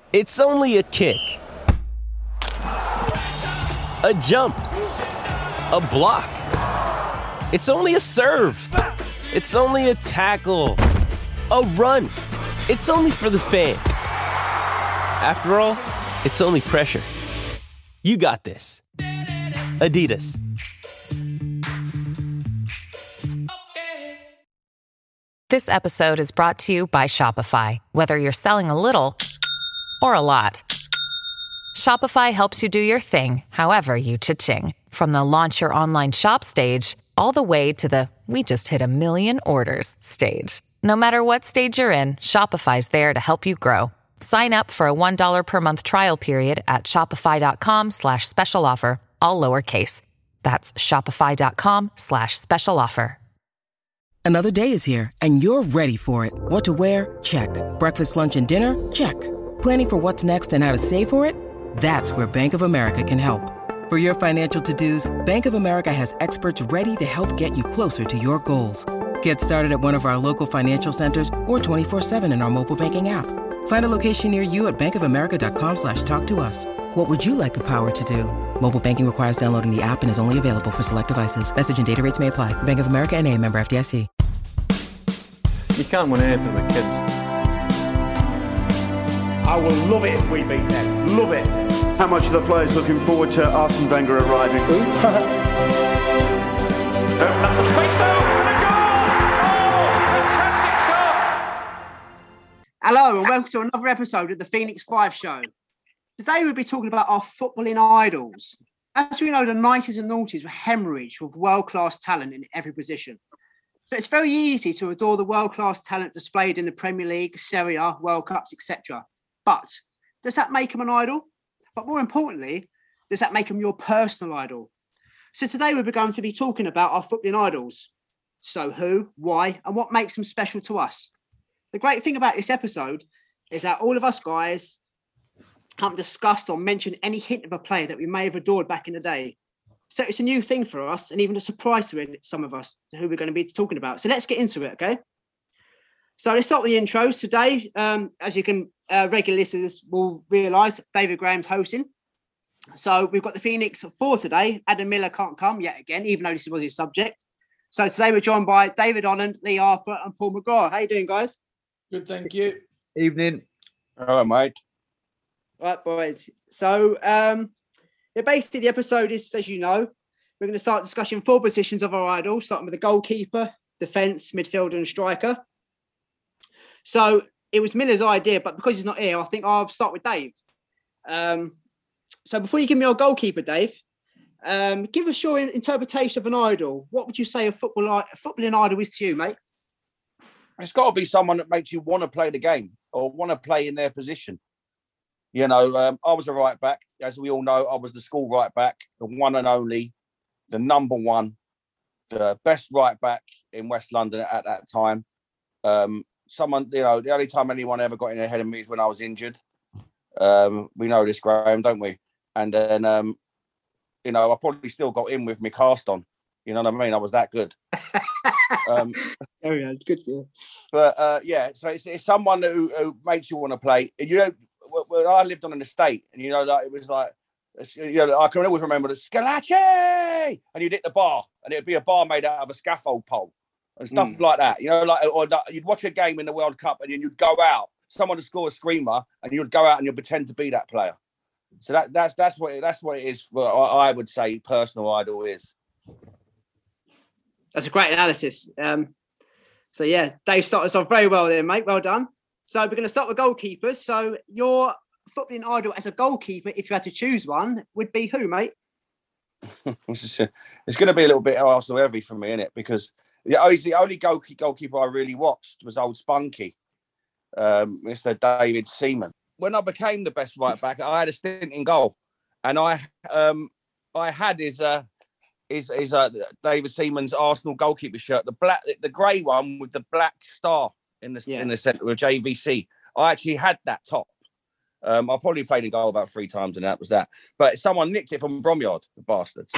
It's only a kick, a jump, a block. It's only a serve. It's only a tackle, a run. It's only for the fans. After all, it's only pressure. You got this. Adidas. This episode is brought to you by Shopify. Whether you're selling a little or a lot, Shopify helps you do your thing, however you cha-ching. From the launch your online shop stage, all the way to the we just hit 1 million orders stage. No matter what stage you're in, Shopify's there to help you grow. Sign up for a $1 per month trial period at shopify.com/special offer, all lowercase. That's shopify.com/special offer. Another day is here, and you're ready for it. What to wear? Check. Breakfast, lunch, and dinner? Check. Planning for what's next and how to save for it? That's where Bank of America can help. For your financial to-dos, Bank of America has experts ready to help get you closer to your goals. Get started at one of our local financial centers or 24/7 in our mobile banking app. Find a location near you at bankofamerica.com/talktous. What would you like the power to do? Mobile banking requires downloading the app and is only available for select devices. Message and data rates may apply. Bank of America N.A., member FDIC. You can't win anything with kids. I will love it if we beat them. Love it. How much are the players looking forward to Arsene Wenger arriving? That's the space though, and a goal! Oh, fantastic start! Hello and welcome to another episode of the Phoenix 5 Show. Today we'll be talking about our footballing idols. As we know, the 90s and noughties were hemorrhaged with world-class talent in every position. So it's very easy to adore the world-class talent displayed in the Premier League, Serie A, World Cups, etc. But does that make them an idol? But more importantly, does that make them your personal idol? So today we're going to be talking about our footballing idols. So who, why, and what makes them special to us? The great thing about this episode is that all of us guys haven't discussed or mentioned any hint of a player that we may have adored back in the day. So it's a new thing for us and even a surprise to some of us who we're going to be talking about. So let's get into it, okay? So let's start with the intros. Today, as you can, regular listeners will realise, David Graham's hosting. So we've got the Phoenix 4 today. Adam Miller can't come yet again, even though this was his subject. So today we're joined by David Holland, Lee Harper and Paul McGrath. How you doing, guys? Good, thank you. Evening. Hello, mate. Right, boys. So basically the episode is, as you know, we're going to start discussing 4 positions of our idols, starting with the goalkeeper, defence, midfielder and striker. So it was Miller's idea, but because he's not here, I think I'll start with Dave. So before you give me your goalkeeper, Dave, give us your interpretation of an idol. What would you say a footballing idol is to you, mate? It's got to be someone that makes you want to play the game or want to play in their position. You know, I was a right back. As we all know, I was the school right back, the one and only, the number one, the best right back in West London at that time. Someone, you know, the only time anyone ever got in ahead of me is when I was injured. We know this, Graham, don't we? And then, you know, I probably still got in with my cast on. You know what I mean? I was that good. Oh, yeah, good for you. But, yeah, so it's someone who makes you want to play. You know, when I lived on an estate, and, you know, like, it was like, you know, I can always remember the Scalacci! And you'd hit the bar, and it'd be a bar made out of a scaffold pole and stuff like that. You know, like, or you'd watch a game in the World Cup, and then you'd go out, someone would score a screamer, and you'd go out and you'd pretend to be that player. So that's what it is. What I would say personal idol is. That's a great analysis. So yeah, Dave started us off very well there, mate. Well done. So we're going to start with goalkeepers. So your footballing idol as a goalkeeper, if you had to choose one, would be who, mate? It's going to be a little bit also heavy for me, isn't it? Because the only goalkeeper I really watched was old Spunky, Mr. David Seaman. When I became the best right back, I had a stint in goal, and I had his David Seaman's Arsenal goalkeeper shirt, the grey one with the black star in the centre with JVC. I actually had that top. I probably played in goal about 3 times, and that was that. But someone nicked it from Bromyard, the bastards.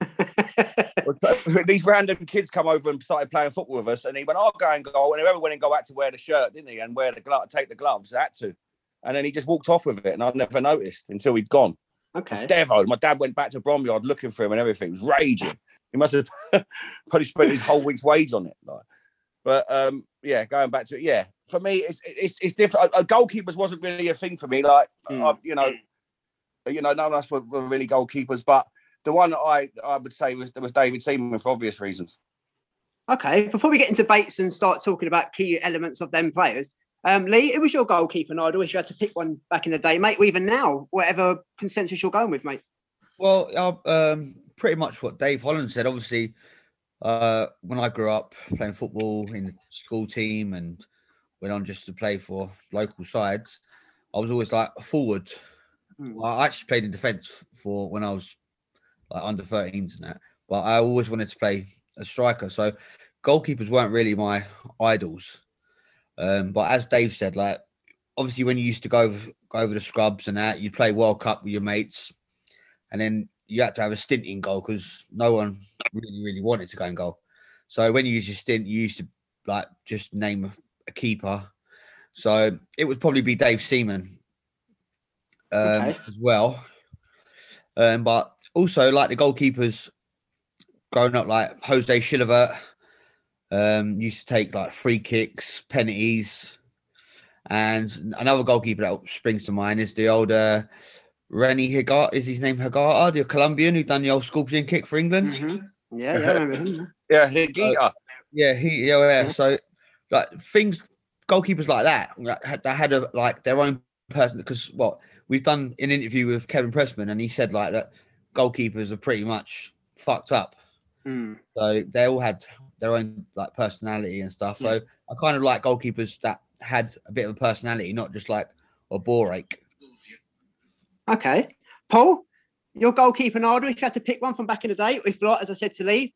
These random kids come over and started playing football with us, and he went, "I'll go and goal." And whoever went and go out to wear the shirt, didn't he? And wear the glove, take the gloves. Had to. And then he just walked off with it, and I never noticed until he'd gone. Okay. Devo. My dad went back to Bromyard looking for him and everything. He was raging. He must have probably spent his whole week's wage on it. Like. But yeah, going back to it, yeah. For me, it's different. Goalkeepers wasn't really a thing for me. Like you know, none of us were really goalkeepers. But the one that I would say was David Seaman for obvious reasons. Okay. Before we get into debates and start talking about key elements of them players, Lee, who was your goalkeeper idol if you had to pick one back in the day, mate, or even now, whatever consensus you're going with, mate? Well, pretty much what Dave Holland said. Obviously, when I grew up playing football in the school team and went on just to play for local sides, I was always like a forward. I actually played in defence for when I was like under 13s and that, but I always wanted to play a striker. So goalkeepers weren't really my idols. But as Dave said, like obviously when you used to go over the scrubs and that, you'd play World Cup with your mates, and then you had to have a stint in goal because no one really wanted to go in goal. So when you used your stint, you used to like just name a keeper. So it would probably be Dave Seaman as well. But also like the goalkeepers growing up, like Jose Chilivert, used to take like free kicks, penalties. And another goalkeeper that springs to mind is the old Rennie Higuita. Is his name Higuita, the Colombian who done the old scorpion kick for England? Mm-hmm. Yeah, I remember him. Yeah, Higuita. Yeah. So like things, goalkeepers like that had like their own person. Because we've done an interview with Kevin Pressman, and he said like that goalkeepers are pretty much fucked up. So they all had their own like personality and stuff. So I kind of like goalkeepers that had a bit of a personality, not just like a bore ache. Okay. Paul, your goalkeeper idol, if you had to pick one from back in the day, if not, as I said to Lee,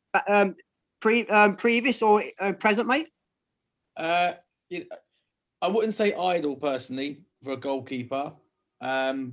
previous or present, mate? I wouldn't say idol personally for a goalkeeper. Because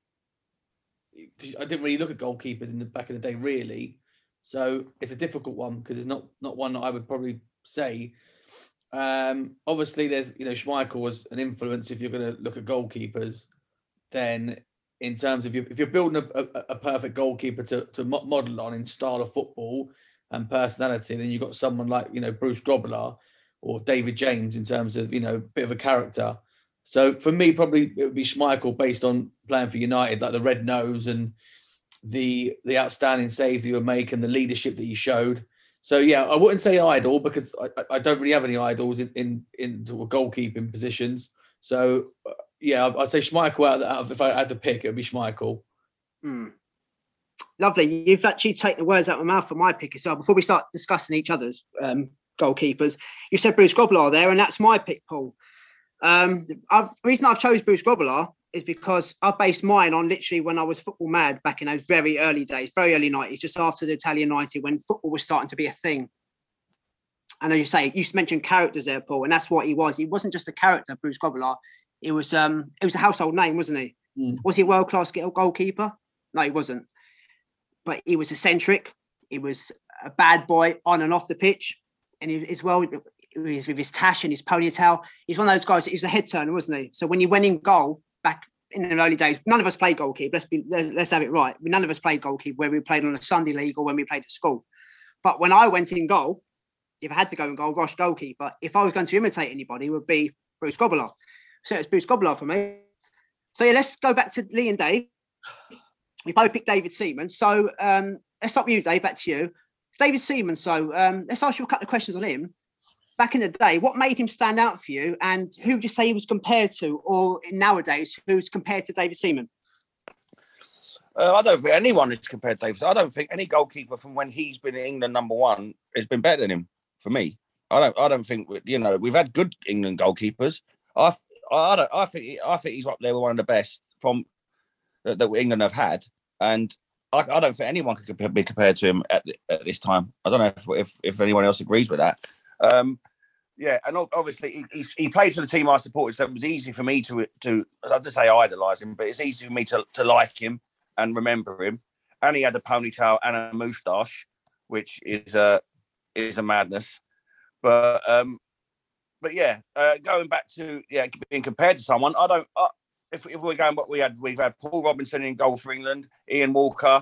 I didn't really look at goalkeepers in the back in the day, really. So it's a difficult one because it's not one that I would probably say. Obviously, there's Schmeichel was an influence if you're going to look at goalkeepers. Then, in terms of if you're building a perfect goalkeeper to model on in style of football and personality, then you've got someone like Bruce Grobbelaar or David James in terms of bit of a character. So for me, probably it would be Schmeichel based on playing for United, like the red nose and the outstanding saves he would make and the leadership that he showed. So yeah, I wouldn't say idol because I don't really have any idols in sort of goalkeeping positions. So yeah, I'd say Schmeichel out of if I had to pick, it would be Schmeichel. Lovely. You've actually taken the words out of my mouth for my pick as well. Before we start discussing each other's goalkeepers, you said Bruce Grobbelaar there, and that's my pick, Paul. The reason I've chose Bruce Grobbelaar is because I based mine on literally when I was football mad back in those very early days, very early 90s, just after the Italian 90 when football was starting to be a thing. And as you say, you mentioned characters there, Paul, and that's what he was. He wasn't just a character, Bruce Grobbelaar. It was a household name, wasn't he? Was he a world-class goalkeeper? No, he wasn't. But he was eccentric. He was a bad boy on and off the pitch. And he, as well, with his tash and his ponytail, he's one of those guys. He was a head turner, wasn't he? So when he went in goal back in the early days, none of us played goalkeeper. Let's have it right. None of us played goalkeeper where we played on a Sunday league or when we played at school. But when I went in goal, if I had to go in goal, rush goalkeeper, if I was going to imitate anybody, it would be Bruce Grobbelaar. So it's Bruce Grobbelaar for me. So yeah, let's go back to Lee and Dave. We both picked David Seaman. So let's start with you, Dave. Back to you. David Seaman. So let's ask you a couple of questions on him. Back in the day, what made him stand out for you, and who would you say he was compared to, or nowadays, who's compared to David Seaman? I don't think anyone is compared to David. I don't think any goalkeeper from when he's been in England #1 has been better than him. For me, I don't think we've had good England goalkeepers. I think he's up there with one of the best from that England have had, and I don't think anyone could be compared to him at this time. I don't know if anyone else agrees with that. Yeah, and obviously he played for the team I supported, so it was easy for me to I'd just say idolise him, but it's easy for me to like him and remember him. And he had a ponytail and a moustache, which is a madness. But yeah, going back to being compared to someone, if we're going, what we've had Paul Robinson in goal for England, Ian Walker,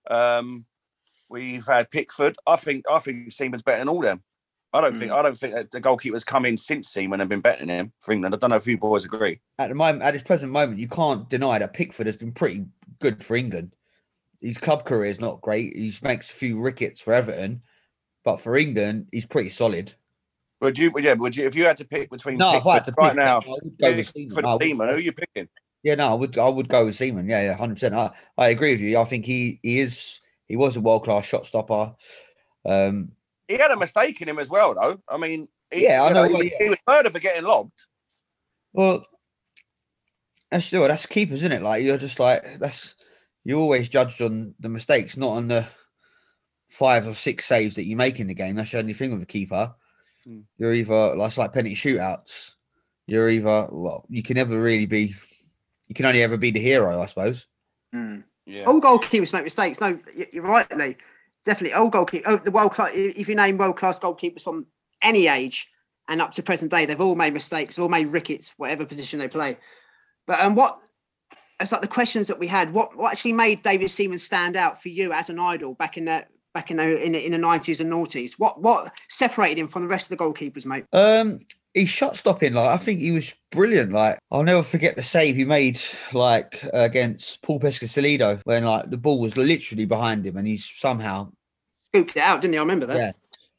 we've had Pickford. I think Seaman's better than all them. I don't think that the goalkeepers come in since Seaman have been better than him for England. I don't know if you boys agree. At this present moment, you can't deny that Pickford has been pretty good for England. His club career is not great. He makes a few rickets for Everton, but for England, he's pretty solid. Would you if you had to pick between if I had to pick now, I would go with Seaman, who are you picking? Yeah, no, I would go with Seaman. Yeah, 100%. I agree with you. I think he was a world-class shot stopper. He had a mistake in him as well, though. I mean, he was murdered for getting lobbed. Well, that's keepers, isn't it? Like, you're just like, you're always judged on the mistakes, not on the 5 or 6 saves that you make in the game. That's the only thing with a keeper. You're either, like penalty shootouts, you can only ever be the hero, I suppose. Yeah. All goalkeepers make mistakes. No, you're right, Lee. Definitely, all goalkeepers. The world class. If you name world class goalkeepers from any age and up to present day, they've all made mistakes, all made rickets, whatever position they play. But it's like the questions that we had. What actually made David Seaman stand out for you as an idol back in the 90s and noughties? What separated him from the rest of the goalkeepers, mate? He's shot stopping. Like, I think he was brilliant. Like, I'll never forget the save he made, like, against Paul Pescasolido, when like the ball was literally behind him and he's somehow scooped it out, didn't he? I remember that.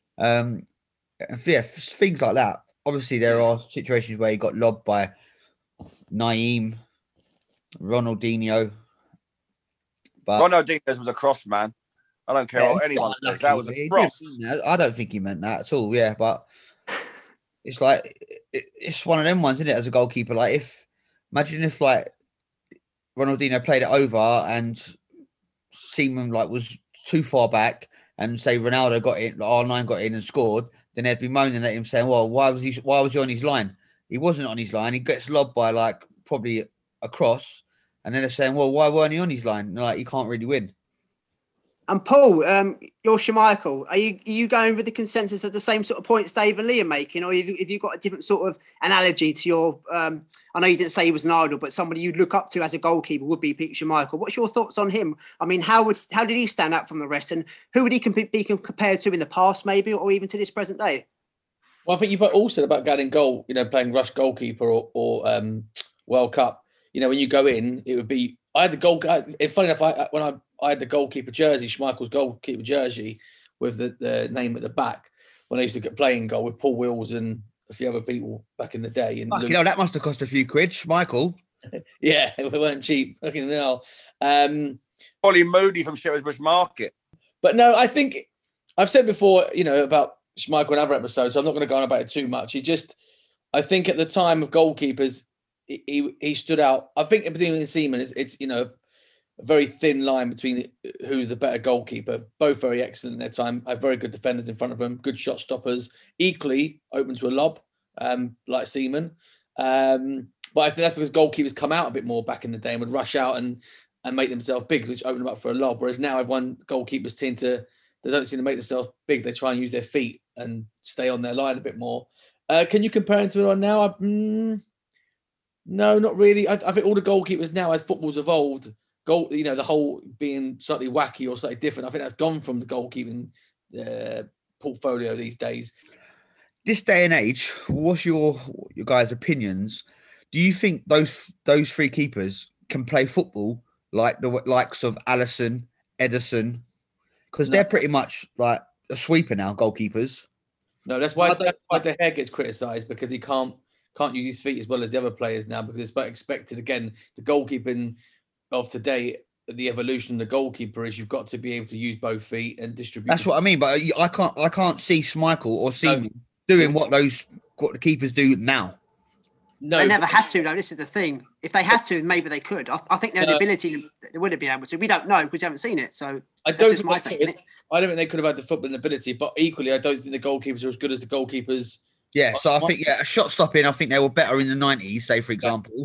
Yeah. Things like that. Obviously, there are situations where he got lobbed by Naeem, Ronaldinho. But Ronaldinho was a cross, man. I don't care what anyone says. That was a cross. I don't think he meant that at all. Yeah, but it's like, it's one of them ones, isn't it? As a goalkeeper, like, imagine if like Ronaldinho played it over and Seaman like was too far back, and say Ronaldo got in, R9 got in and scored, then they'd be moaning at him saying, "Well, why was he on his line?" He wasn't on his line. He gets lobbed by like probably a cross, and then they're saying, "Well, why weren't he on his line?" And like, he can't really win. And Paul, you're Schmeichel. Are you going with the consensus of the same sort of points Dave and Lee are making, or have you got a different sort of analogy to your? I know you didn't say he was an idol, but somebody you'd look up to as a goalkeeper would be Peter Schmeichel. What's your thoughts on him? I mean, how did he stand out from the rest, and who would he be compared to in the past, maybe, or even to this present day? Well, I think you all said about getting goal. Playing rush goalkeeper or World Cup. When you go in, it would be. I had the goal. Funny enough, I had the goalkeeper jersey, Schmeichel's goalkeeper jersey, with the name at the back when I used to get playing goal with Paul Wills and a few other people back in the day. And that must have cost a few quid, Schmeichel. Yeah, we weren't cheap. Fucking hell. Ollie Moody from Shepherd's Bush Market. But no, I think I've said before, about Schmeichel in other episodes, so I'm not going to go on about it too much. I think at the time of goalkeepers, he stood out. I think between Seaman, it's a very thin line between who's the better goalkeeper. Both very excellent in their time. Have very good defenders in front of them, good shot stoppers, equally open to a lob, like Seaman. But I think that's because goalkeepers come out a bit more back in the day and would rush out and make themselves big, which opened them up for a lob. Whereas now goalkeepers they don't seem to make themselves big. They try and use their feet and stay on their line a bit more. Can you compare him to anyone now? No, not really. I think all the goalkeepers now, as football's evolved, the whole being slightly wacky or slightly different, I think that's gone from the goalkeeping portfolio these days. This day and age, what's your guys' opinions? Do you think those 3 keepers can play football like the likes of Alisson, Ederson? Because they're pretty much like a sweeper now, goalkeepers. No, that's why De Gea gets criticised, because he can't use his feet as well as the other players now, because it's expected. Again, the goalkeeping of today, the evolution of the goalkeeper is you've got to be able to use both feet and distribute. That's what I mean, but I can't see Schmeichel or Seaman doing what the keepers do now. No, they never had to, though. This is the thing. If they had to, maybe they could. I think they had the ability. They would have been able to. We don't know because we haven't seen it. So I don't think they could have had the footballing ability, but equally, I don't think the goalkeepers are as good as the goalkeepers. Yeah, so I think shot stopping. I think they were better in the 90s, say for example,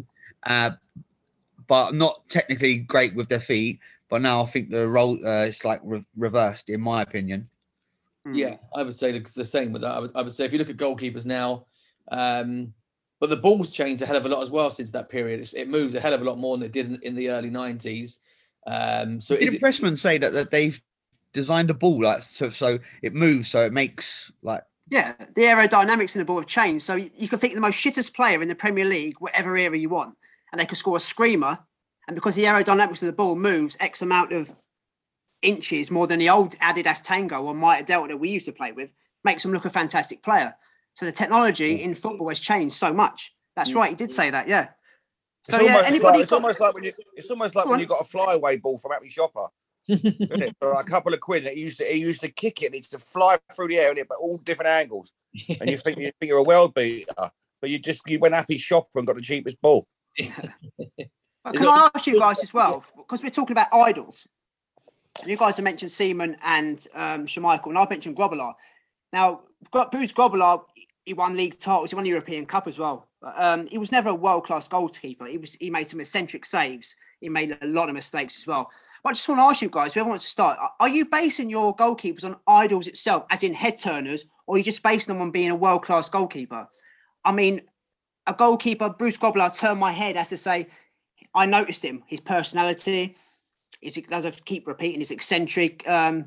but not technically great with their feet. But now I think the role is like reversed, in my opinion. Yeah, I would say the same with that. I would say if you look at goalkeepers now, But the ball's changed a hell of a lot as well since that period. It moves a hell of a lot more than it did in the early 90s. So did Pressman say that they've designed a ball like so it moves, so it makes like... Yeah, the aerodynamics in the ball have changed. So you can think the most shittest player in the Premier League, whatever era you want, and they could score a screamer. And because the aerodynamics of the ball moves X amount of inches more than the old Adidas Tango or Mitre Delta that we used to play with, makes them look a fantastic player. So the technology in football has changed so much. That's right. He did say that. Yeah. So it's almost like when you got a flyaway ball from Happy Shopper. Isn't it? For a couple of quid, he used to kick it. And it used to fly through the air, in it, but all different angles. And you think you're a world beater, but you went Happy Shopper and got the cheapest ball. But can I ask you guys as well, because we're talking about idols. You guys have mentioned Seaman and Schmeichel, and I've mentioned Grobbelaar. Now, Bruce Grobbelaar, he won league titles, he won the European Cup as well. He was never a world-class goalkeeper. He made some eccentric saves. He made a lot of mistakes as well. But I just want to ask you guys, whoever wants to start, are you basing your goalkeepers on idols itself, as in head turners, or are you just basing them on being a world-class goalkeeper? I mean, a goalkeeper, Bruce Grobbelaar, turned my head as to say, I noticed him, his personality, as I keep repeating, his eccentric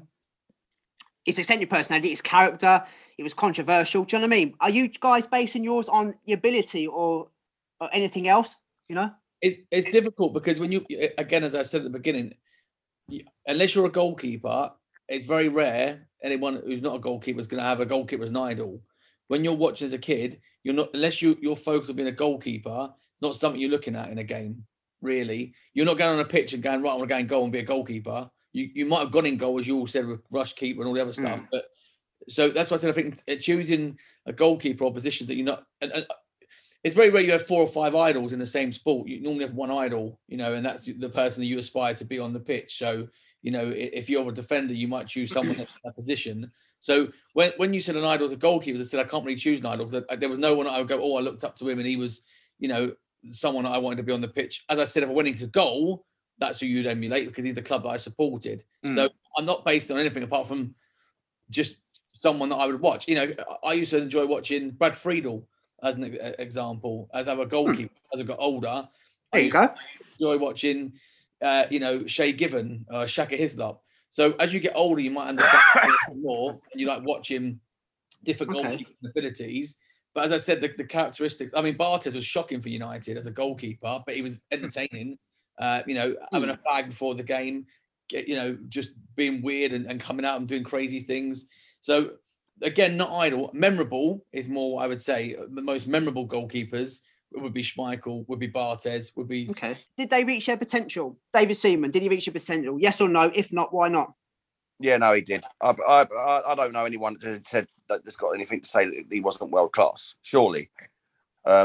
personality, his character. It was controversial. Do you know what I mean? Are you guys basing yours on the ability or anything else? You know, it's difficult because when you, again, as I said at the beginning, unless you're a goalkeeper, it's very rare anyone who's not a goalkeeper is going to have a goalkeeper as an idol. When you're watching as a kid, you're not, unless you're focused on being a goalkeeper, it's not something you're looking at in a game. Really, you're not going on a pitch and going, right, I want to go and goal and be a goalkeeper. You might have gone in goal, as you all said, with rush keeper and all the other stuff. But so that's why I said I think choosing a goalkeeper or position that you're not. And it's very rare you have 4 or 5 idols in the same sport. You normally have one idol, you know, and that's the person that you aspire to be on the pitch. So, you know, if you're a defender, you might choose someone in that position. So when you said an idol as a goalkeeper, I said I can't really choose an idol because there was no one I would go, oh, I looked up to him and he was, you know, someone I wanted to be on the pitch. As I said, if I went into goal, that's who you'd emulate because he's the club that I supported. So I'm not based on anything apart from just someone that I would watch. You know, I used to enjoy watching Brad Friedel as an example, as I'm a goalkeeper. As I got older, there you go. Enjoy watching, you know, Shay Given, Shaka Hislop. So as you get older, you might understand more, and you like watching different goalkeeping abilities. But as I said, the characteristics, I mean, Barthez was shocking for United as a goalkeeper, but he was entertaining, you know, having a flag before the game, you know, just being weird and coming out and doing crazy things. So, again, not idle. Memorable is more what I would say. The most memorable goalkeepers would be Schmeichel, would be Barthez, would be... Okay. Did they reach their potential? David Seaman, did he reach their potential? Yes or no? If not, why not? Yeah, no, he did. I don't know anyone that said that's got anything to say that he wasn't world class. Surely, I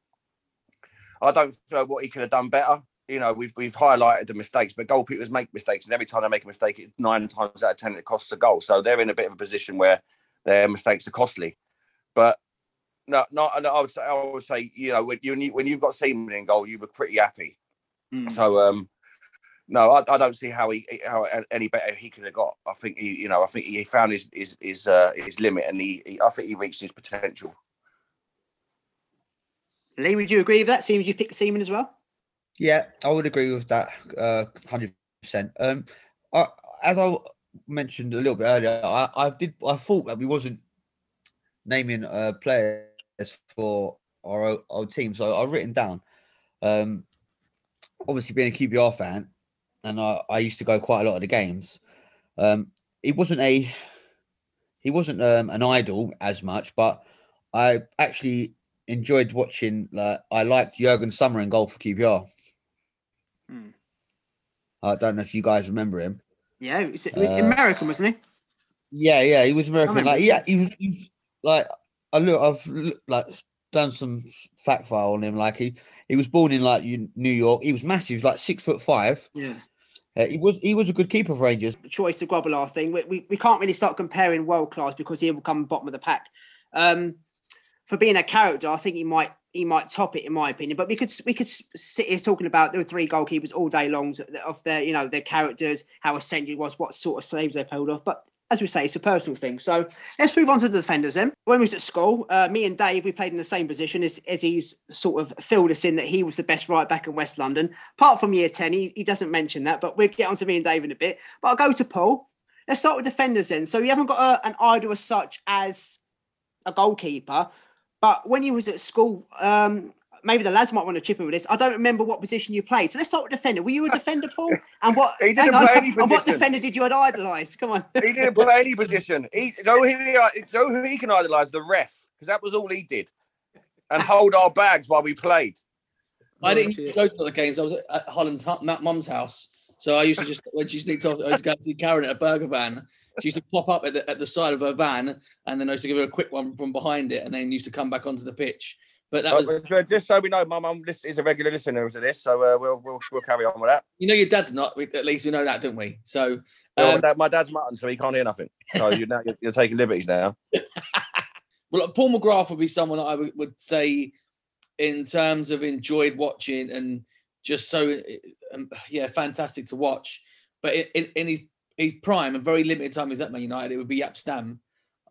don't know what he could have done better. You know, we've highlighted the mistakes, but goalkeepers make mistakes, and every time they make a mistake, 9 times out of 10 it costs a goal. So they're in a bit of a position where their mistakes are costly. But no, I would say, you know, when you've got Seaman in goal, you were pretty happy. So. No, I don't see how any better he could have got. I think he found his limit, and I think he reached his potential. Lee, would you agree with that? Seems you picked Seaman as well. Yeah, I would agree with that 100%. As I mentioned a little bit earlier, I thought that we wasn't naming players for our old team, so I've written down. Obviously, being a QPR fan. And I used to go quite a lot of the games. He wasn't an idol as much, but I actually enjoyed watching. I liked Jurgen Sommer in goal for QPR. I don't know if you guys remember him. Yeah, he was American, wasn't he? Yeah, he was American. He was like I've done some fact file on him. Like he was born in like New York. He was massive, like 6'5". Yeah. He was a good keeper for Rangers. The choice of Grobbelaar thing. We can't really start comparing world class because he will come bottom of the pack. For being a character, I think he might top it in my opinion. But we could sit here talking about there were 3 goalkeepers all day long of their, you know, their characters, how essential it was, what sort of saves they pulled off. But as we say, it's a personal thing. So let's move on to the defenders then. When we was at school, me and Dave, we played in the same position as he's sort of filled us in that he was the best right back in West London. Apart from year 10, he doesn't mention that, but we'll get on to me and Dave in a bit. But I'll go to Paul. Let's start with defenders then. So you haven't got an idol as such as a goalkeeper, but when you was at school, maybe the lads might want to chip in with this. I don't remember what position you played. So let's start with defender. Were you a defender, Paul? And what? He didn't play any position. And what defender did you idolise? Come on. He didn't play any position. Who he can idolise? The ref, because that was all he did, and hold our bags while we played. I didn't go to the games. I was at Holland's mum's house, so I used to just when she sneaked off, I used to go see Karen at a burger van. She used to pop up at the side of her van, and then I used to give her a quick one from behind it, and then used to come back onto the pitch. But that was just so we know, my mum is a regular listener to this, so we'll carry on with that. You know, your dad's not. At least we know that, don't we? So my dad's mutton, so he can't hear nothing. So you're taking liberties now. Well, Paul McGrath would be someone that I would say, in terms of enjoyed watching and just so fantastic to watch. But in his prime and very limited time he was at Man United, it would be Jaap Stam.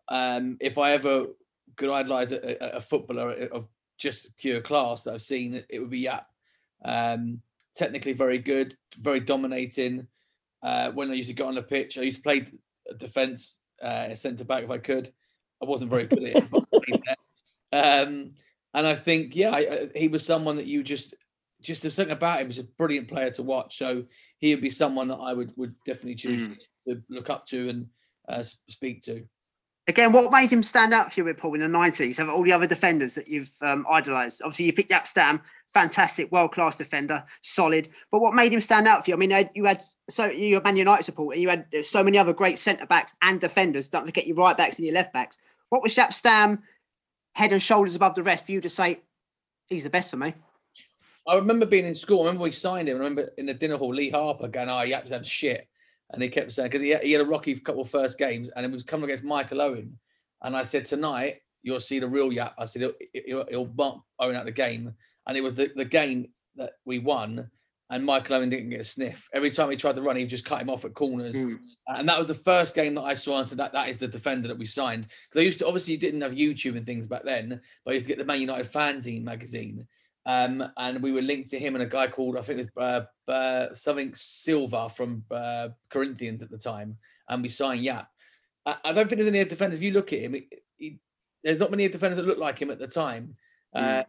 If I ever could idolise a footballer of just pure class that I've seen, it would be Jaap. Technically very good, very dominating. When I used to get on the pitch, I used to play defence, centre back if I could. I wasn't very good at it. And I think, he was someone that you just there's something about him. He's a brilliant player to watch. So he would be someone that I would definitely choose to look up to and speak to. Again, what made him stand out for you, Paul, in the 90s? Have all the other defenders that you've idolised? Obviously, you picked Jaap Stam, fantastic, world-class defender, solid. But what made him stand out for you? I mean, you're a Man United supporter, and you had so many other great centre-backs and defenders. Don't forget your right-backs and your left-backs. What was Jaap Stam head and shoulders above the rest for you to say, he's the best for me? I remember being in school. I remember we signed him. I remember in the dinner hall, Lee Harper going, Jaap Stam's shit. And he kept saying, because he had a rocky couple of first games, and it was coming against Michael Owen. And I said, tonight, you'll see the real Jaap. I said, he'll bump Owen out the game. And it was the game that we won, and Michael Owen didn't get a sniff. Every time he tried to run, he just cut him off at corners. And that was the first game that I saw and said, that is the defender that we signed. Because I used to, obviously, you didn't have YouTube and things back then, but I used to get the Man United Fanzine magazine. And we were linked to him and a guy called, I think it was something Silva from Corinthians at the time. And we signed Jaap. I don't think there's any defenders. If you look at him, there's not many defenders that look like him at the time. And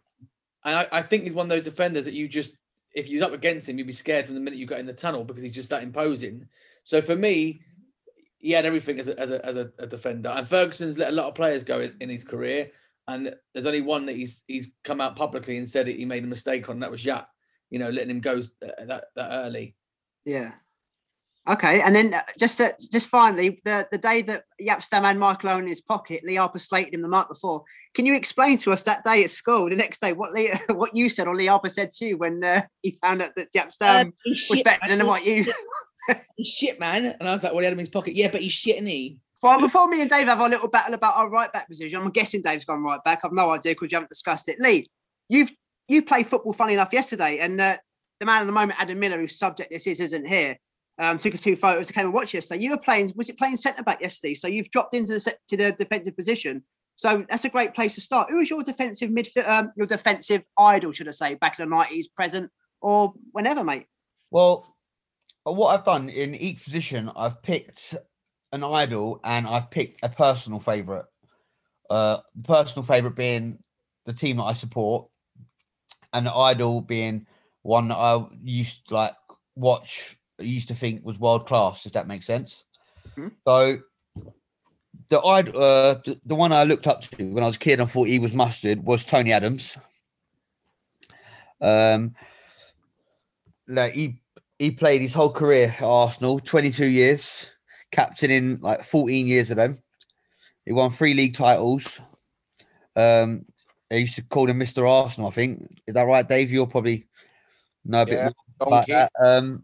I think he's one of those defenders that you just, if you're up against him, you'd be scared from the minute you got in the tunnel because he's just that imposing. So for me, he had everything as a defender. And Ferguson's let a lot of players go in his career. And there's only one that he's come out publicly and said he made a mistake on. And that was Jaap, letting him go that early. Yeah. Okay. And then just finally, the day that Jaap Stam had Michael Owen in his pocket, Lee Harper slated him the month before. Can you explain to us that day at school, the next day, what you said or Lee Harper said to you when he found out that Jaap Stam was better than what you... He's shit, man. And I was like, well, he had him in his pocket. Yeah, but he's shit, isn't he? Well, before me and Dave have our little battle about our right back position, I'm guessing Dave's gone right back. I've no idea because you haven't discussed it. Lee, you played football, funny enough, yesterday, and the man of the moment, Adam Miller, whose subject this is, isn't here. Took us 2 photos to come and watch yesterday. You were playing, was it playing centre back yesterday? So you've dropped into the defensive position. So that's a great place to start. Who was your defensive midfield, your defensive idol, should I say, back in the 90s, present, or whenever, mate? Well, what I've done in each position, I've picked an idol and I've picked a personal favourite. The personal favourite being the team that I support, and the idol being one that I used to watch. I used to think was world class, if that makes sense. Mm-hmm. So the one I looked up to when I was a kid and thought he was mustard was Tony Adams. He played his whole career at Arsenal, 22 years, captaining 14 years of them. He won 3 league titles. They used to call him Mr. Arsenal, I think. Is that right, Dave? You'll probably know a bit more about that.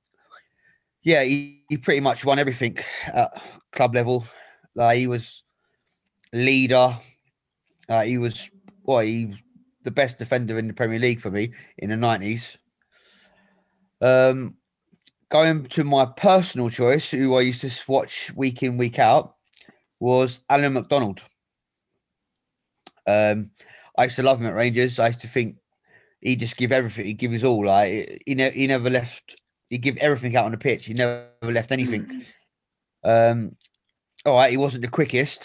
He pretty much won everything at club level. He was leader. He was the best defender in the Premier League for me in the 90s. going to my personal choice, who I used to watch week in, week out, was Alan McDonald. I used to love him at Rangers. I used to think he just give everything. He give his all. Like he never left. He give everything out on the pitch. He never left anything. All right, he wasn't the quickest,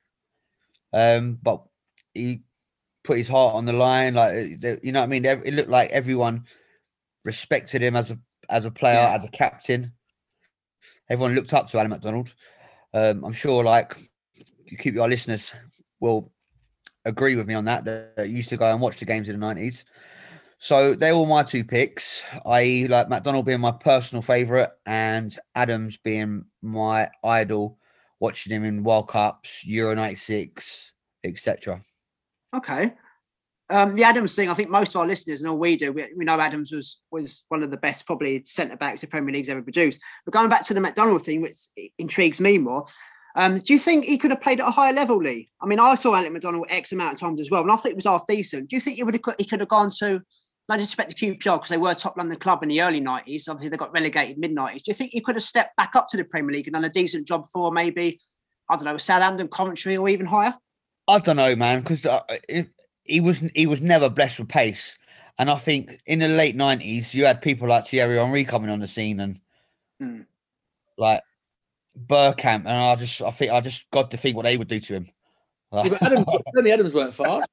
but he put his heart on the line. Like, you know what I mean? It looked like everyone respected him as a player, as a captain. Everyone looked up to Alan McDonald. I'm sure, like, you keep your listeners will agree with me on that. That used to go and watch the games in the 90s. So they're all my two picks, i.e., like McDonald being my personal favourite and Adams being my idol, watching him in World Cups, Euro 96, etc. Okay. The Adams thing, I think most of our listeners and all we do, we know Adams was one of the best probably centre-backs the Premier League's ever produced. But going back to the McDonald thing, which intrigues me more, do you think he could have played at a higher level, Lee? I mean, I saw Alec McDonald X amount of times as well, and I think it was half decent. Do you think he could have gone to, no disrespect to QPR, because they were a top London club in the early 90s. Obviously, they got relegated mid-90s. Do you think he could have stepped back up to the Premier League and done a decent job for maybe, I don't know, Southampton, Coventry, or even higher? I don't know, man, because he was never blessed with pace. And I think in the late 90s, you had people like Thierry Henry coming on the scene and like Bergkamp. And I just got to think what they would do to him. Yeah, but Adams weren't fast.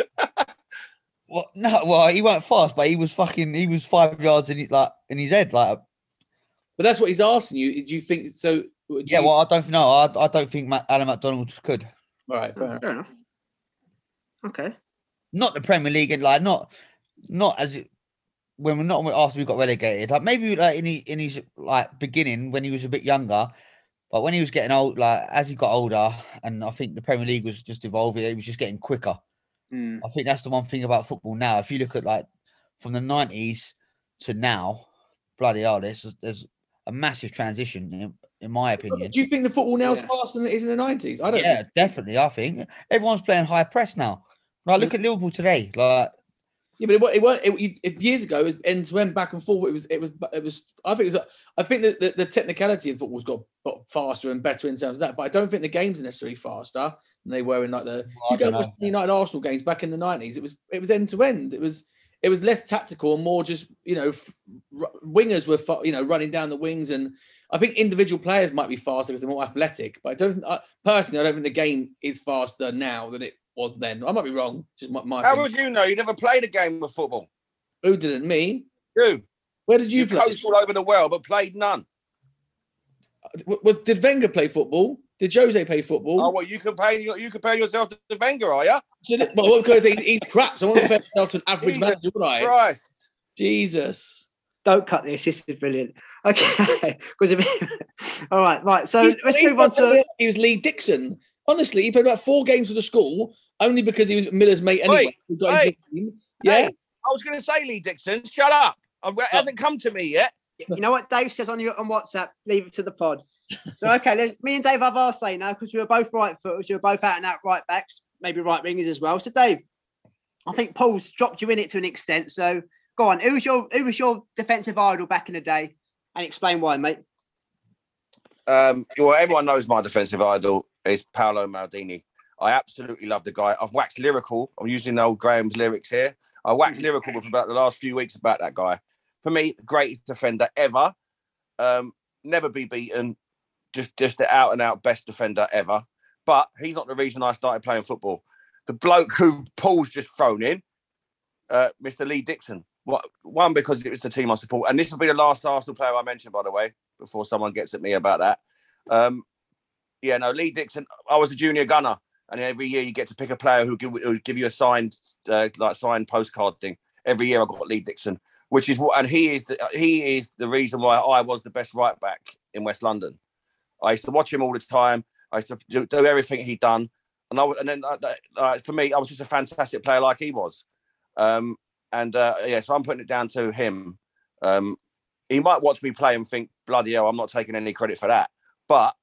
Well, he weren't fast, but he was 5 yards in his head. Like, but that's what he's asking you. Do you think so? Well, I don't know. I don't think Alan McDonald could. All right, fair enough. Okay. Not the Premier League, and like not as it when we're not after we got relegated. Like maybe like in his like beginning when he was a bit younger, but when he was getting old, like as he got older, and I think the Premier League was just evolving. It was just getting quicker. I think that's the one thing about football now. If you look at like from the 90s to now, bloody hell, there's a massive transition in my opinion. Do you think the football now is faster than it is in the 90s? I don't. Yeah, definitely. I think everyone's playing high press now. Like look at Liverpool today. Like, yeah, but it years ago, it was end to end, back and forth. It was. I think that the technicality of football's got faster and better in terms of that. But I don't think the games are necessarily faster than they were in like the United Arsenal games back in the 90s. It was end to end. It was less tactical and more just wingers were running down the wings, and I think individual players might be faster because they're more athletic. But personally, I don't think the game is faster now than it was then. I might be wrong. Just my How would you know? You never played a game of football. Who didn't? Me? You. Where did you play? Coached all over the world, but played none. Did Wenger play football? Did Jose play football? Oh, well, you compare yourself to Wenger, are you? Well, because he's crap. So I want to compare myself to an average manager, would I? Christ. Jesus. Don't cut this. This is brilliant. Okay. All right. So let's move on to... He was Lee Dixon. Honestly, he played about 4 games for the school only because he was Miller's mate anyway. Yeah. I was going to say Lee Dixon. Shut up. It hasn't come to me yet. You know what Dave says on WhatsApp? Leave it to the pod. So, okay, me and Dave have our say now because we were both right footers. We were both out and out right backs, maybe right wingers as well. So, Dave, I think Paul's dropped you in it to an extent. So, go on. Who was your defensive idol back in the day? And explain why, mate. Well, everyone knows my defensive idol is Paolo Maldini. I absolutely love the guy. I've waxed lyrical. I'm using old Graham's lyrics here. I waxed lyrical for about the last few weeks about that guy. For me, the greatest defender ever. Never be beaten. Just the out-and-out best defender ever. But he's not the reason I started playing football. The bloke who Paul's just thrown in, Mr. Lee Dixon. One, because it was the team I support. And this will be the last Arsenal player I mentioned, by the way, before someone gets at me about that. Lee Dixon, I was a junior gunner. And every year you get to pick a player who give you a signed postcard thing. Every year I got Lee Dixon, he is the reason why I was the best right back in West London. I used to watch him all the time. I used to do everything he'd done, for me, I was just a fantastic player like he was. So I'm putting it down to him. He might watch me play and think, bloody hell, I'm not taking any credit for that. But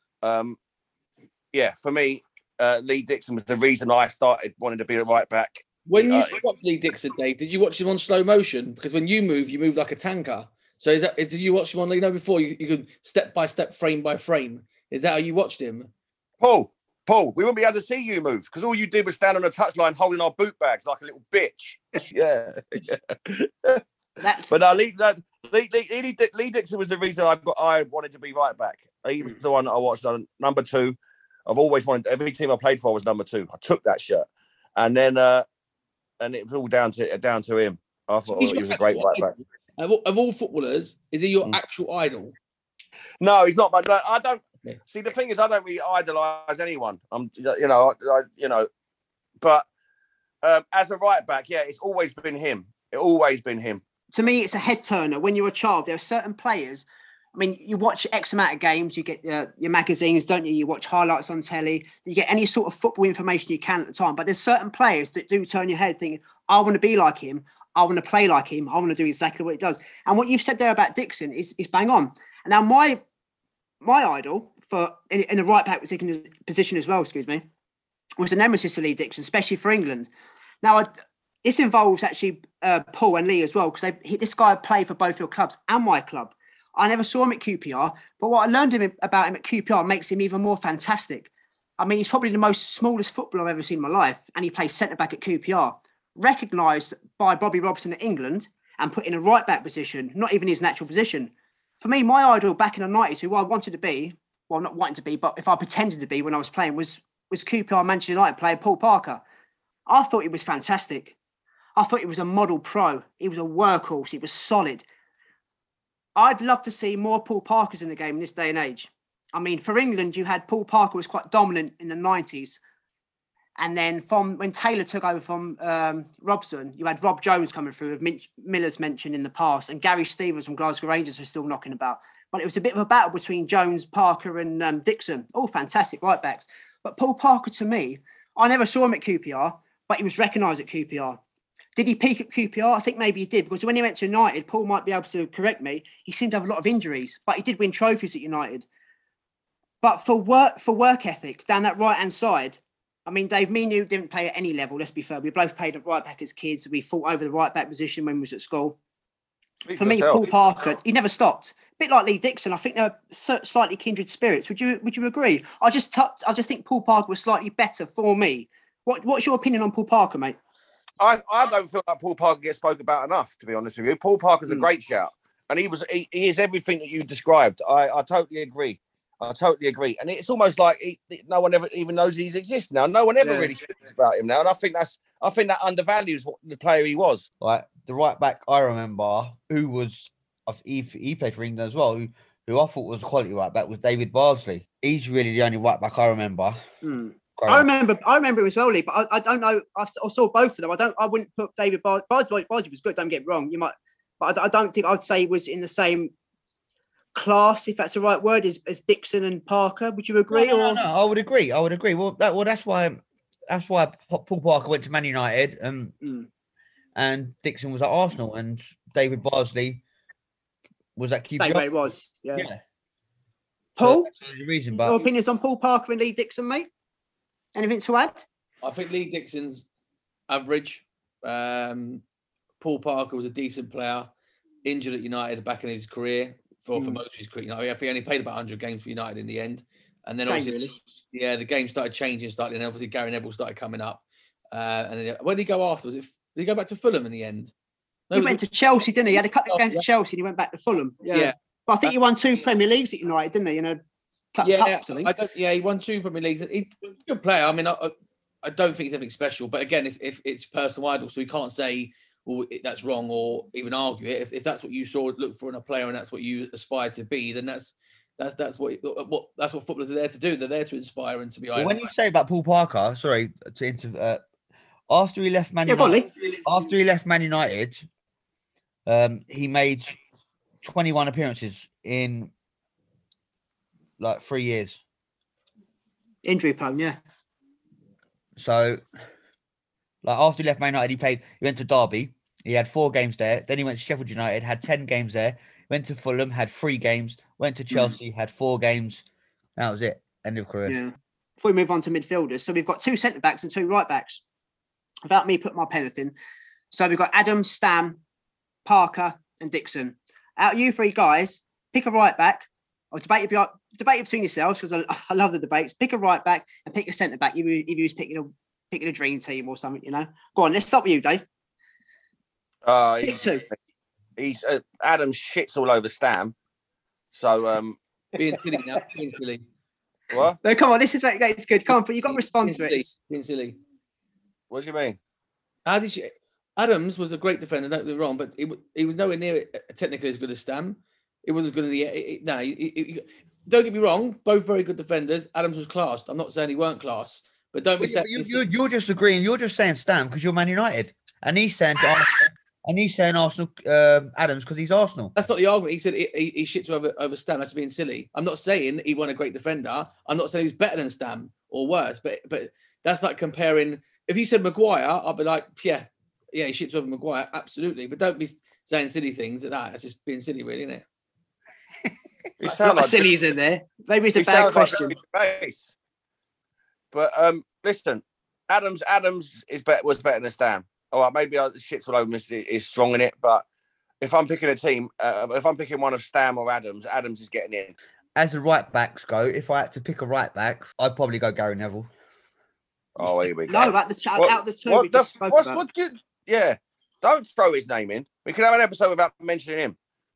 for me, Lee Dixon was the reason I started wanting to be a right back. When you watched Lee Dixon, Dave, did you watch him on slow motion? Because when you move like a tanker. So did you watch him on, before you could step by step, frame by frame? Is that how you watched him? Paul, we wouldn't be able to see you move because all you did was stand on the touchline holding our boot bags like a little bitch. Yeah. But Lee Dixon was the reason I wanted to be right back. He was the one that I watched on number 2. I've always wanted, every team I played for was number 2. I took that shirt, and then and it was all down to him. I thought he was a great right back. Of all footballers, is he your actual idol? No, he's not. But I don't see. The thing is, I don't really idolise anyone. But as a right back, yeah, it's always been him. To me, it's a head turner. When you're a child, there are certain players. I mean, you watch X amount of games, you get your magazines, don't you? You watch highlights on telly, you get any sort of football information you can at the time. But there's certain players that do turn your head thinking, I want to be like him. I want to play like him. I want to do exactly what he does. And what you've said there about Dixon is bang on. And now my idol for in a right back position as well, was a nemesis to Lee Dixon, especially for England. Now, this involves actually Paul and Lee as well, because this guy played for both your clubs and my club. I never saw him at QPR, but what I learned about him at QPR makes him even more fantastic. I mean, he's probably the most smallest footballer I've ever seen in my life, and he plays centre-back at QPR. Recognised by Bobby Robson at England and put in a right-back position, not even his natural position. For me, my idol back in the 90s, who I wanted to be, well, not wanting to be, but if I pretended to be when I was playing, was QPR Manchester United player Paul Parker. I thought he was fantastic. I thought he was a model pro. He was a workhorse. He was solid. I'd love to see more Paul Parkers in the game in this day and age. I mean, for England, you had Paul Parker was quite dominant in the 90s. And then from when Taylor took over from Robson, you had Rob Jones coming through, with Miller's mentioned in the past, and Gary Stevens from Glasgow Rangers was still knocking about. But it was a bit of a battle between Jones, Parker and Dixon. All fantastic right backs. But Paul Parker, to me, I never saw him at QPR, but he was recognised at QPR. Did he peak at QPR? I think maybe he did, because when he went to United, Paul might be able to correct me, he seemed to have a lot of injuries, but he did win trophies at United. But for work ethic, down that right-hand side, I mean, Dave, me and you didn't play at any level, let's be fair. We both played at right back as kids. We fought over the right back position when we was at school. For me, Paul Parker, he never stopped. A bit like Lee Dixon, I think they were slightly kindred spirits. Would you agree? I just think Paul Parker was slightly better for me. What's your opinion on Paul Parker, mate? I don't feel like Paul Parker gets spoke about enough, to be honest with you. Paul Parker's a great shout. And he is everything that you described. I totally agree. And it's almost like no one ever even knows he's exists now. No one ever really speaks about him now. And I think that undervalues what the player he was. Like the right back I remember, who was he played for England as well, who I thought was a quality right back, was David Bardsley. He's really the only right back I remember. I remember him as well, Lee, but I don't know. I saw both of them. I wouldn't put David Bardsley was good. Don't get me wrong. You might, but I don't think I'd say he was in the same class, if that's the right word, as Dixon and Parker. Would you agree? No, I would agree. Well, that's why Paul Parker went to Man United, and Dixon was at Arsenal, and David Bardsley was at QPR. Stay where he was. Yeah. Paul, so the reason, your opinions on Paul Parker and Lee Dixon, mate? Anything to add? I think Lee Dixon's average. Paul Parker was a decent player, injured at United back in his career for most of his career. I think he only played about 100 games for United in the end. And then obviously, the game started changing slightly, and obviously Gary Neville started coming up. And then, where did he go after? Did he go back to Fulham in the end? No, he went to Chelsea, didn't he? He had a couple of games to Chelsea, and he went back to Fulham. Yeah. But I think he won 2 Premier Leagues at United, didn't he? You know, cups, I think. He won 2 Premier Leagues. He's a good player. I mean, I don't think he's anything special, but again, it's personal idol, so we can't say, well, that's wrong, or even argue it. If that's what you look for in a player, and that's what you aspire to be, then that's what footballers are there to do. They're there to inspire and to be. Well, when you say about Paul Parker, sorry to after he left Man United, he made 21 appearances in like 3 years. Injury prone, yeah. So, like after he left Man United, he went to Derby. He had 4 games there. Then he went to Sheffield United, had 10 games there. Went to Fulham, had 3 games. Went to Chelsea, had 4 games. That was it. End of career. Yeah. Before we move on to midfielders, so we've got 2 centre backs and 2 right backs. Without me putting my pen in. So we've got Adam, Stam, Parker, and Dixon. Out of you three guys, pick a right back. Or debate it between yourselves because I love the debates. Pick a right back and pick a centre back. If you was picking a dream team or something, you know. Go on, let's start with you, Dave. Pick two. He's Adam shits all over Stam. So being silly now, being silly. What? No, come on, this is it's good. Come on, but you've got to respond to it. Being silly. What do you mean? Adams was a great defender, don't get me wrong, but he was nowhere near technically as good as Stam. It wasn't as good as don't get me wrong, both very good defenders. Adams was classed. I'm not saying he weren't class, but don't be saying you're just agreeing. You're just saying Stam because you're Man United, and he's saying Arsenal. Adams because he's Arsenal. That's not the argument. He said he shits over Stam. That's being silly. I'm not saying he wasn't a great defender. I'm not saying he was better than Stam or worse. But that's like comparing. If you said Maguire, I'd be like, yeah, he shits over Maguire, absolutely. But don't be saying silly things like that. It's just being silly, really, isn't it? Some like sillies in there. Maybe it's a bad question. Like but listen, Adams was better than Stam. All right, maybe shits all over is strong in it, but if I'm picking a team, if I'm picking one of Stam or Adams is getting in. As the right backs go, if I had to pick a right back, I'd probably go Gary Neville. Oh, here we go. No, out the two we just spoke about. Yeah, don't throw his name in. We could have an episode without mentioning him.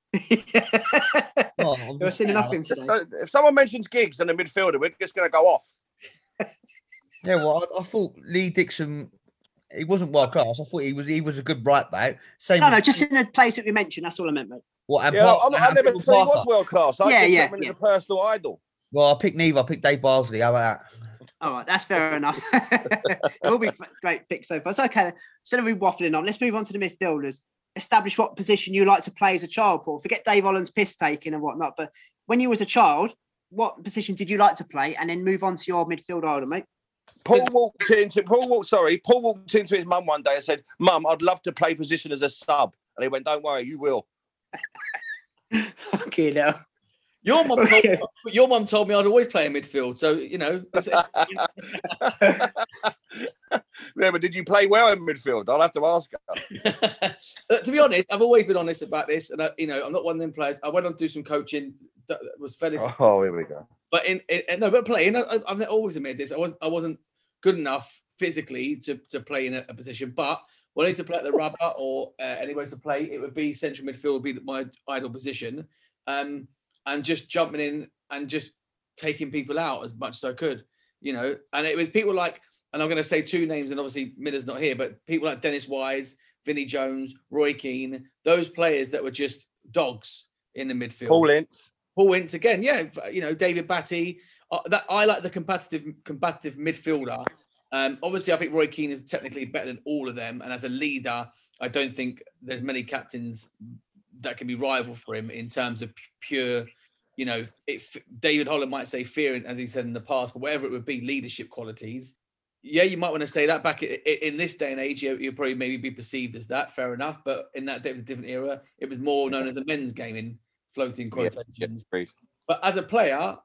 You're seeing enough of him today. If someone mentions Giggs and the midfielder, we're just going to go off. Yeah, well, I thought Lee Dixon, he wasn't world class. I thought he was a good right back. No, just in the place that we mentioned. That's all I meant, mate. What? I never said he was world class. I just put him as a personal idol. Well, I picked neither. I picked Dave Barsley. How about that? All right, that's fair enough. It will be great pick so far. It's okay. Instead of waffling on, let's move on to the midfielders. Establish what position you like to play as a child, Paul. Forget Dave Holland's piss taking and whatnot. But when you was a child, what position did you like to play? And then move on to your midfield idol, mate. Paul walked into his mum one day and said, "Mum, I'd love to play position as a sub." And he went, "Don't worry, you will." Okay, now. Your mum told me I'd always play in midfield, so you know. Yeah, but did you play well in midfield? I'll have to ask her. To be honest, I've always been honest about this, and I'm not one of them players. I went on to do some coaching that was fairly. Oh, here we go. But but playing, I've always admitted this. I wasn't good enough physically to play in a position. But when I used to play at the rubber or anywhere to play, it would be central midfield would be my ideal position. And just jumping in and just taking people out as much as I could, you know. And it was people like, and I'm going to say two names, and obviously Miller's not here, but people like Dennis Wise, Vinnie Jones, Roy Keane, those players that were just dogs in the midfield. Paul Ince again, yeah, you know, David Batty. That I like the competitive midfielder. Obviously, I think Roy Keane is technically better than all of them, and as a leader, I don't think there's many captains that can be rival for him in terms of pure, you know, David Holland might say fear, as he said in the past, but whatever it would be, leadership qualities. Yeah, you might want to say that back in this day and age, you'll probably maybe be perceived as that, fair enough. But in that day, it was a different era. It was more known as the men's game in floating quotations. Yeah, but as a player,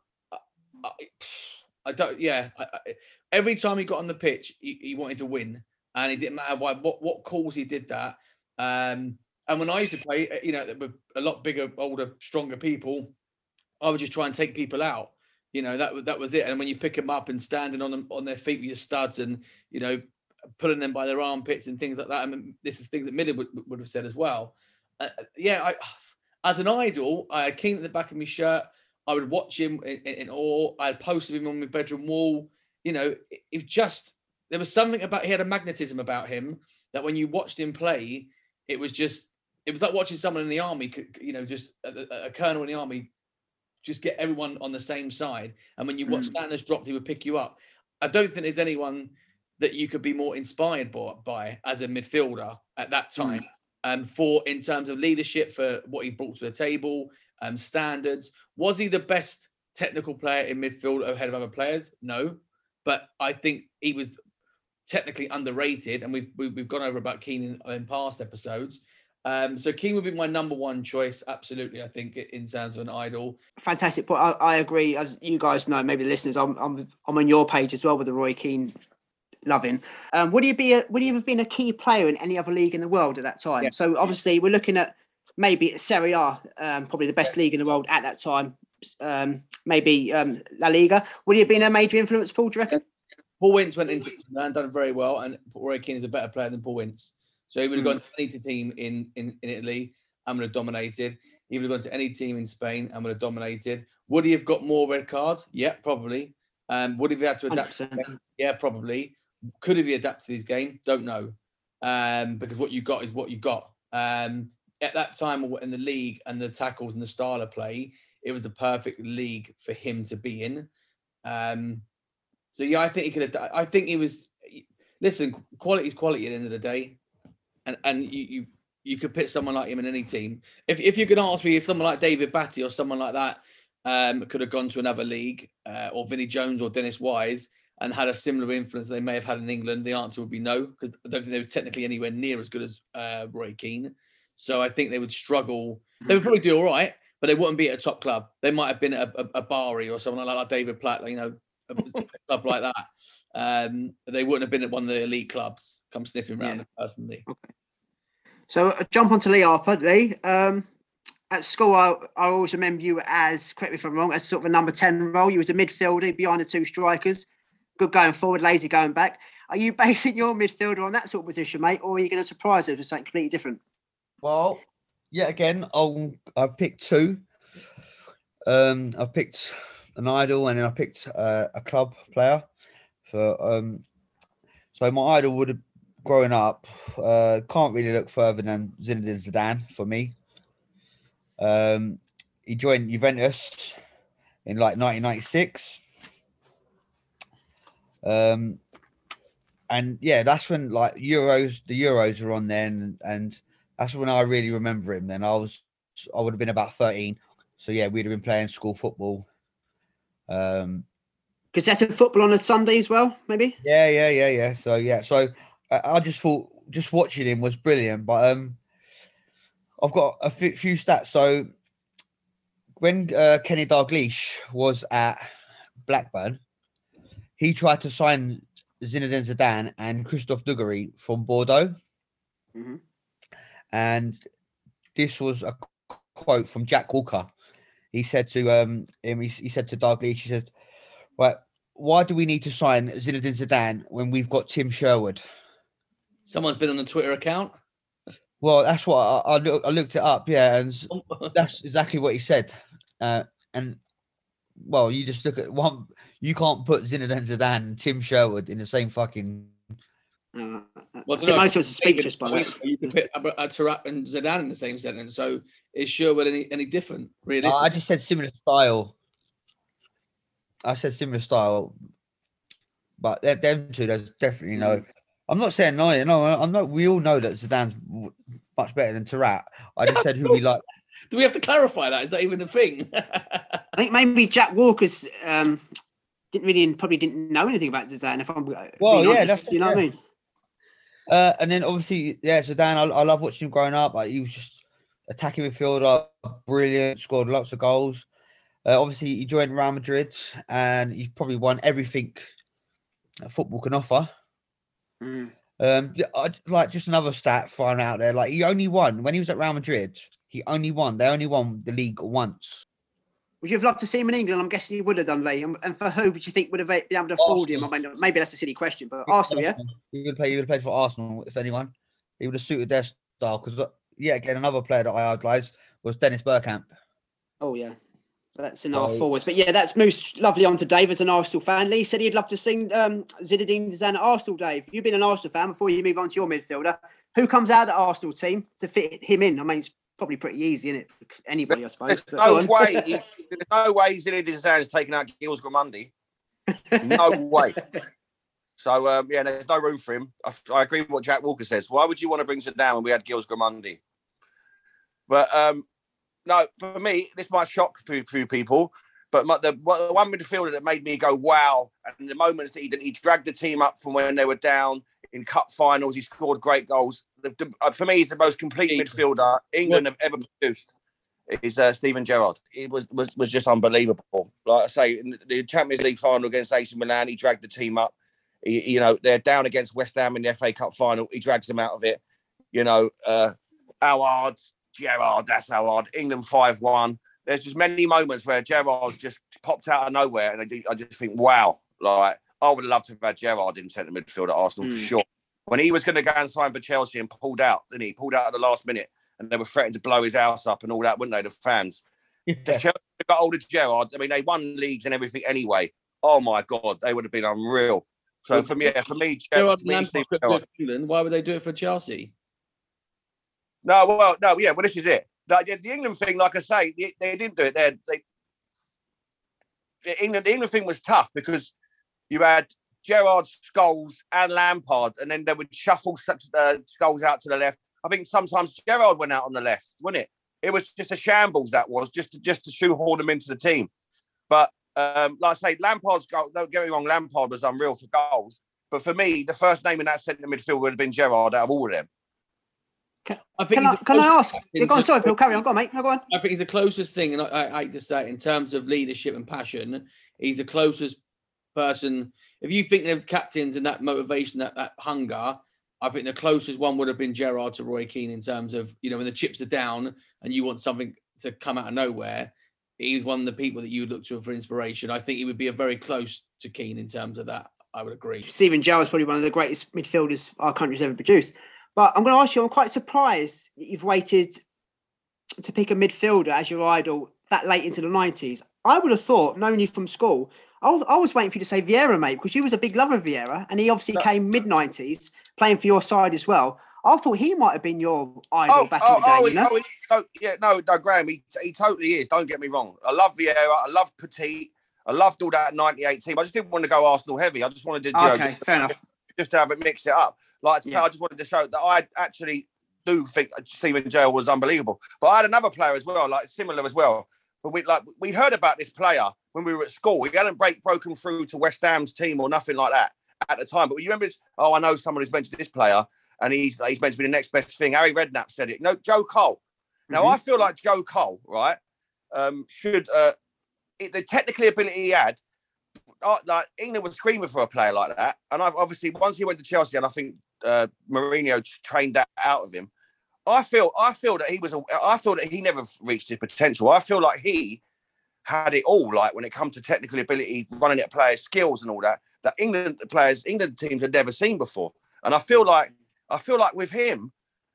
I don't, every time he got on the pitch, he wanted to win. And it didn't matter what calls he did that. And when I used to play, you know, with a lot bigger, older, stronger people, I would just try and take people out. You know, that was it. And when you pick them up and standing on their feet with your studs and, you know, pulling them by their armpits and things like that. I mean, this is things that Miller would have said as well. As an idol, I had Keane at the back of my shirt. I would watch him in awe. I had posted him on my bedroom wall. You know, there was something about, he had a magnetism about him that when you watched him play, it was like watching someone in the army, you know, just a colonel in the army, just get everyone on the same side. And when you watch Standards dropped, he would pick you up. I don't think there's anyone that you could be more inspired by as a midfielder at that time. In terms of leadership, for what he brought to the table, standards. Was he the best technical player in midfield ahead of other players? No. But I think he was technically underrated, and we've gone over about Keane in past episodes. So Keane would be my number one choice, absolutely. I think in terms of an idol. Fantastic point. I agree. As you guys know, maybe the listeners, I'm on your page as well with the Roy Keane loving. Would he have been a key player in any other league in the world at that time? Yeah. So obviously we're looking at maybe Serie A, probably the best league in the world at that time. Maybe La Liga. Would he have been a major influence, Paul, do you reckon? Paul Wince went into and done very well, and Roy Keane is a better player than Paul Wince. So he would have gone to any team in Italy and would have dominated. He would have gone to any team in Spain and would have dominated. Would he have got more red cards? Yeah, probably. Would he have had to adapt? 100%. Yeah, probably. Could he adapt to his game? Don't know. Because what you got is what you got. At that time in the league and the tackles and the style of play, it was the perfect league for him to be in. So yeah, I think he could have. I think he was. Listen, quality is quality at the end of the day, and you could put someone like him in any team. If you could ask me if someone like David Batty or someone like that could have gone to another league, or Vinnie Jones or Dennis Wise and had a similar influence they may have had in England, the answer would be no, because I don't think they were technically anywhere near as good as Roy Keane. So I think they would struggle. They would probably do all right, but they wouldn't be at a top club. They might have been at a Bari or someone like David Platt, a club like that. They wouldn't have been at one of the elite clubs, come sniffing around personally. Okay. So jump onto Lee Harper, Lee. At school, I always remember you as, correct me if I'm wrong, as sort of a number 10 role. You was a midfielder behind the two strikers. Good going forward, lazy going back. Are you basing your midfielder on that sort of position, mate, or are you going to surprise us with something completely different? Well, yet again, I've picked two. I've picked an idol and then I picked a club player. So my idol would have, growing up, can't really look further than Zinedine Zidane for me. He joined Juventus in like 1996. And yeah, that's when like the Euros were on then, and that's when I really remember him. Then I would have been about 13. So yeah, we'd have been playing school football. Because that's a football on a Sunday as well, maybe? Yeah. So I just thought just watching him was brilliant. But I've got a few stats. So when Kenny Dalglish was at Blackburn, he tried to sign Zinedine Zidane and Christophe Dugarry from Bordeaux. Mm-hmm. And this was a quote from Jack Walker. He said to him, he said to Dalglish, he said, "Right, why do we need to sign Zinedine Zidane when we've got Tim Sherwood?" Someone's been on the Twitter account. Well, that's what I looked it up, yeah, and that's exactly what he said. And well, you just look at one. You can't put Zinedine Zidane and Tim Sherwood in the same fucking. Well, most of us are speechless by that. You can put Taarabt and Zidane in the same sentence. So is Sherwood any different? Realistically, I just said similar style. I said similar style, but them two, there's definitely no. I'm not saying no. I'm not. We all know that Zidane's much better than Taarabt. I just said who we like. Do we have to clarify that? Is that even a thing? I think maybe Jack Walker's probably didn't know anything about Zidane. If I'm well, yeah, honest, that's you know what I mean. And then obviously, yeah, Zidane. I love watching him growing up. Like, he was just attacking midfielder, brilliant, scored lots of goals. Obviously, he joined Real Madrid, and he probably won everything that football can offer. Like just another stat thrown out there. Like, he only won when he was at Real Madrid. They only won the league once. Would you have loved to see him in England? I'm guessing you would have done, Lee. And for who would you think would have been able to afford him? I mean, maybe that's a silly question, but Arsenal, yeah? He would have played for Arsenal, if anyone. He would have suited their style. Because, yeah, again, another player that I idolised was Dennis Bergkamp. Oh, yeah. That's in our forwards. But, yeah, that's moves lovely on to Dave as an Arsenal fan. Lee said he'd love to see Zinedine Zidane at Arsenal, Dave. You've been an Arsenal fan before you move on to your midfielder. Who comes out of the Arsenal team to fit him in? I mean, it's probably pretty easy, isn't it? Anybody, I suppose. There's no way Zinedine Zidane's taking out Gilles Gramundi. No way. So, yeah, there's no room for him. I agree with what Jack Walker says. Why would you want to bring Zidane when we had Gilles Gramundi? But, no, for me, this might shock a few people, but the one midfielder that made me go, wow, and the moments that he dragged the team up from when they were down in cup finals, he scored great goals. For me, he's the most complete midfielder England have ever produced. Is Steven Gerrard. It was just unbelievable. Like I say, in the Champions League final against AC Milan, he dragged the team up. They're down against West Ham in the FA Cup final. He drags them out of it. Howard, Gerrard, that's how hard. England 5-1. There's just many moments where Gerrard just popped out of nowhere, and I just think, wow, like I would love to have had Gerrard in centre midfield at Arsenal for sure. When he was going to go and sign for Chelsea and pulled out, didn't he? Pulled out at the last minute, and they were threatening to blow his house up and all that, wouldn't they? The fans. Yeah. Chelsea got hold of Gerrard. I mean, they won leagues and everything anyway. Oh my God, they would have been unreal. So for me, Gerrard England. Why would they do it for Chelsea? Well, this is it. The England thing, like I say, they didn't do it. The England thing was tough because you had Gerrard, Scholes, and Lampard, and then they would shuffle Scholes out to the left. I think sometimes Gerrard went out on the left, wasn't it? It was just a shambles. That was just to shoehorn them into the team. But like I say, Lampard's goal. Don't get me wrong, Lampard was unreal for goals. But for me, the first name in that centre midfield would have been Gerrard out of all of them. Can I ask? Go on, sorry, Bill. Carry on. Go on, mate. No, go on. I think he's the closest thing, and I hate to say it, in terms of leadership and passion, he's the closest person. If you think there's captains and that motivation, that hunger, I think the closest one would have been Gerrard to Roy Keane in terms of, when the chips are down and you want something to come out of nowhere. He's one of the people that you would look to for inspiration. I think he would be a very close to Keane in terms of that. I would agree. Steven Gerrard is probably one of the greatest midfielders our country's ever produced. But I'm going to ask you, I'm quite surprised that you've waited to pick a midfielder as your idol that late into the 90s. I would have thought, knowing you from school, I was waiting for you to say Vieira, mate, because you was a big lover of Vieira, and he obviously came mid-90s, playing for your side as well. I thought he might have been your idol back in the day, No, Graham, he totally is, don't get me wrong. I love Vieira, I love Petit, I loved all that 98 team. I just didn't want to go Arsenal heavy. I just wanted to fair enough. Just to have it, mix it up. I just wanted to show that I actually do think Steven Gerrard was unbelievable. But I had another player as well, similar as well. But we heard about this player when we were at school. He hadn't broken through to West Ham's team or nothing like that at the time. But you remember, I know someone who's mentioned this player, and he's meant to be the next best thing. Harry Redknapp said it. Joe Cole. Now, I feel like Joe Cole, right, should the technical ability he had, England was screaming for a player like that. And obviously, once he went to Chelsea, and I think Mourinho trained that out of him, I feel that he never reached his potential. I feel like he had it all, like when it comes to technical ability, running at players' skills and all that England teams had never seen before. And I feel like with him,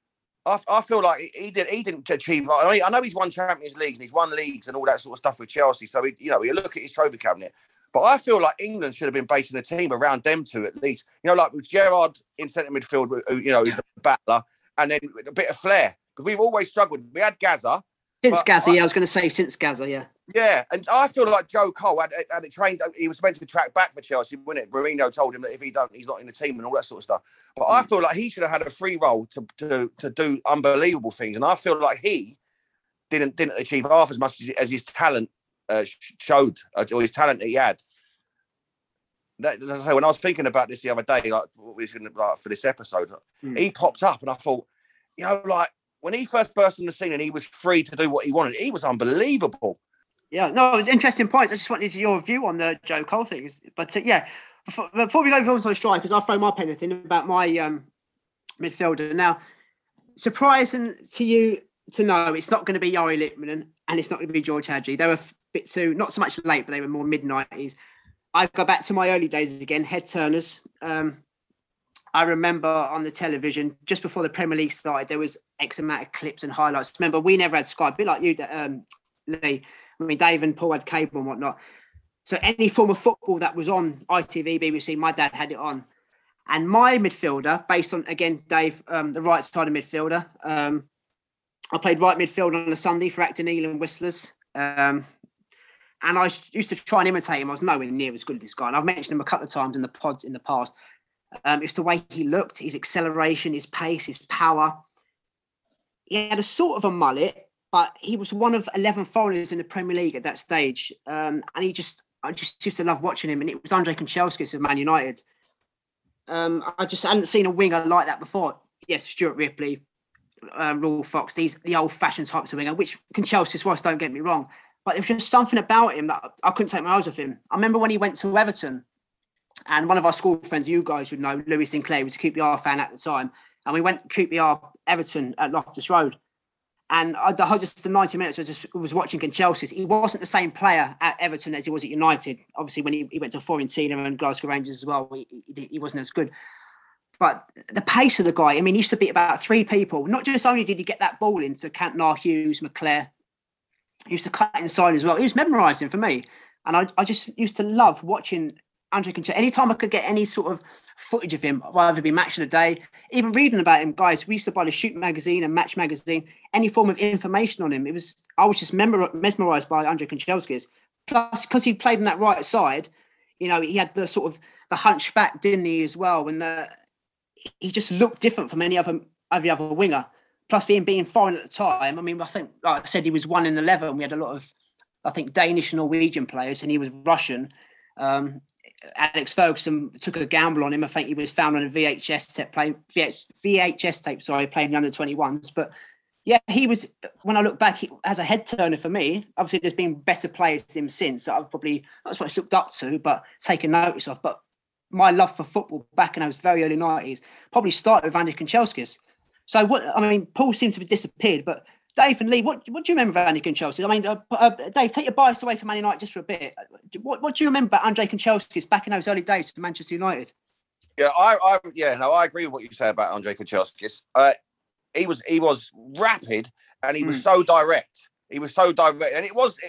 I feel like he didn't achieve. I know he's won Champions Leagues and he's won leagues and all that sort of stuff with Chelsea. So you look at his trophy cabinet. But I feel like England should have been basing the team around them two at least. Like with Gerrard in centre midfield, he's the battler, and then a bit of flair. Because we've always struggled. We had Gazza. Since Gazza, I was going to say since Gazza, yeah. Yeah, and I feel like Joe Cole had trained. He was meant to track back for Chelsea, wasn't it? Mourinho told him that if he don't, he's not in the team and all that sort of stuff. But I feel like he should have had a free role to do unbelievable things. And I feel like he didn't achieve half as much as his talent showed, or his talent that he had. As I say, when I was thinking about this the other day, like what we was going to for this episode, he popped up, and I thought, when he first burst on the scene and he was free to do what he wanted, he was unbelievable. Yeah, no, it was interesting points. I just wanted your view on the Joe Cole thing. But before we go on to strikers, I'll throw my pen in about my midfielder. Now, surprising to you to know it's not going to be Jari Litmanen and it's not going to be George Hadji. They were a bit too, not so much late, but they were more mid-90s. I go back to my early days again, head turners. I remember on the television, just before the Premier League started, there was X amount of clips and highlights. Remember, we never had Sky, a bit like you, Lee. I mean, Dave and Paul had cable and whatnot. So any form of football that was on ITV, BBC, my dad had it on. And my midfielder, based on, again, Dave, the right side of midfielder, I played right midfield on a Sunday for Acton Eel and Whistlers. And I used to try and imitate him. I was nowhere near as good as this guy. And I've mentioned him a couple of times in the pods in the past. It's the way he looked, his acceleration, his pace, his power. He had a sort of a mullet, but he was one of 11 foreigners in the Premier League at that stage. And I just used to love watching him. And it was Andrei Kanchelskis of Man United. I just hadn't seen a winger like that before. Yes, Stuart Ripley, Raul Fox, the old-fashioned types of winger, which Kanchelskis was, don't get me wrong. But there was just something about him that I couldn't take my eyes off him. I remember when he went to Everton, and one of our school friends, you guys would know, Louis Sinclair, was a QPR fan at the time. And we went QPR Everton at Loftus Road. And just the 90 minutes I just was watching Kanchelskis. He wasn't the same player at Everton as he was at United. Obviously, when he went to Fiorentina and Glasgow Rangers as well, he wasn't as good. But the pace of the guy, I mean, he used to beat about 3 people. Not just only did he get that ball into Cantona, Hughes, McClare, he used to cut inside as well. He was mesmerising for me. And I just used to love watching Andre Kanchelskis. Anytime I could get any sort of footage of him, whether it be Match of the Day, even reading about him, guys, we used to buy the Shoot magazine and Match magazine, any form of information on him. I was just mesmerised by Andre Kanchelskis. Plus, because he played on that right side, you know, he had the sort of the hunchback, didn't he, as well? And he just looked different from any other winger. Plus, being foreign at the time, I mean, I think, like I said, he was 1 in 11. We had a lot of, I think, Danish and Norwegian players, and he was Russian. Alex Ferguson took a gamble on him. I think he was found on a VHS tape, playing the under-21s. But yeah, he was, when I look back, as a head turner for me. Obviously, there's been better players than him since that I've probably not so much looked up to, but taken notice of. But my love for football back in those very early 90s probably started with Andre Kanchelskis. So, Paul seems to have disappeared, but Dave and Lee, what do you remember of Andre Kanchelskis? I mean, Dave, take your bias away from Man United just for a bit. What do you remember about Andre Kanchelskis back in those early days for Manchester United? Yeah, I agree with what you say about Andre Kanchelskis. He was rapid and he was so direct. He was so direct, and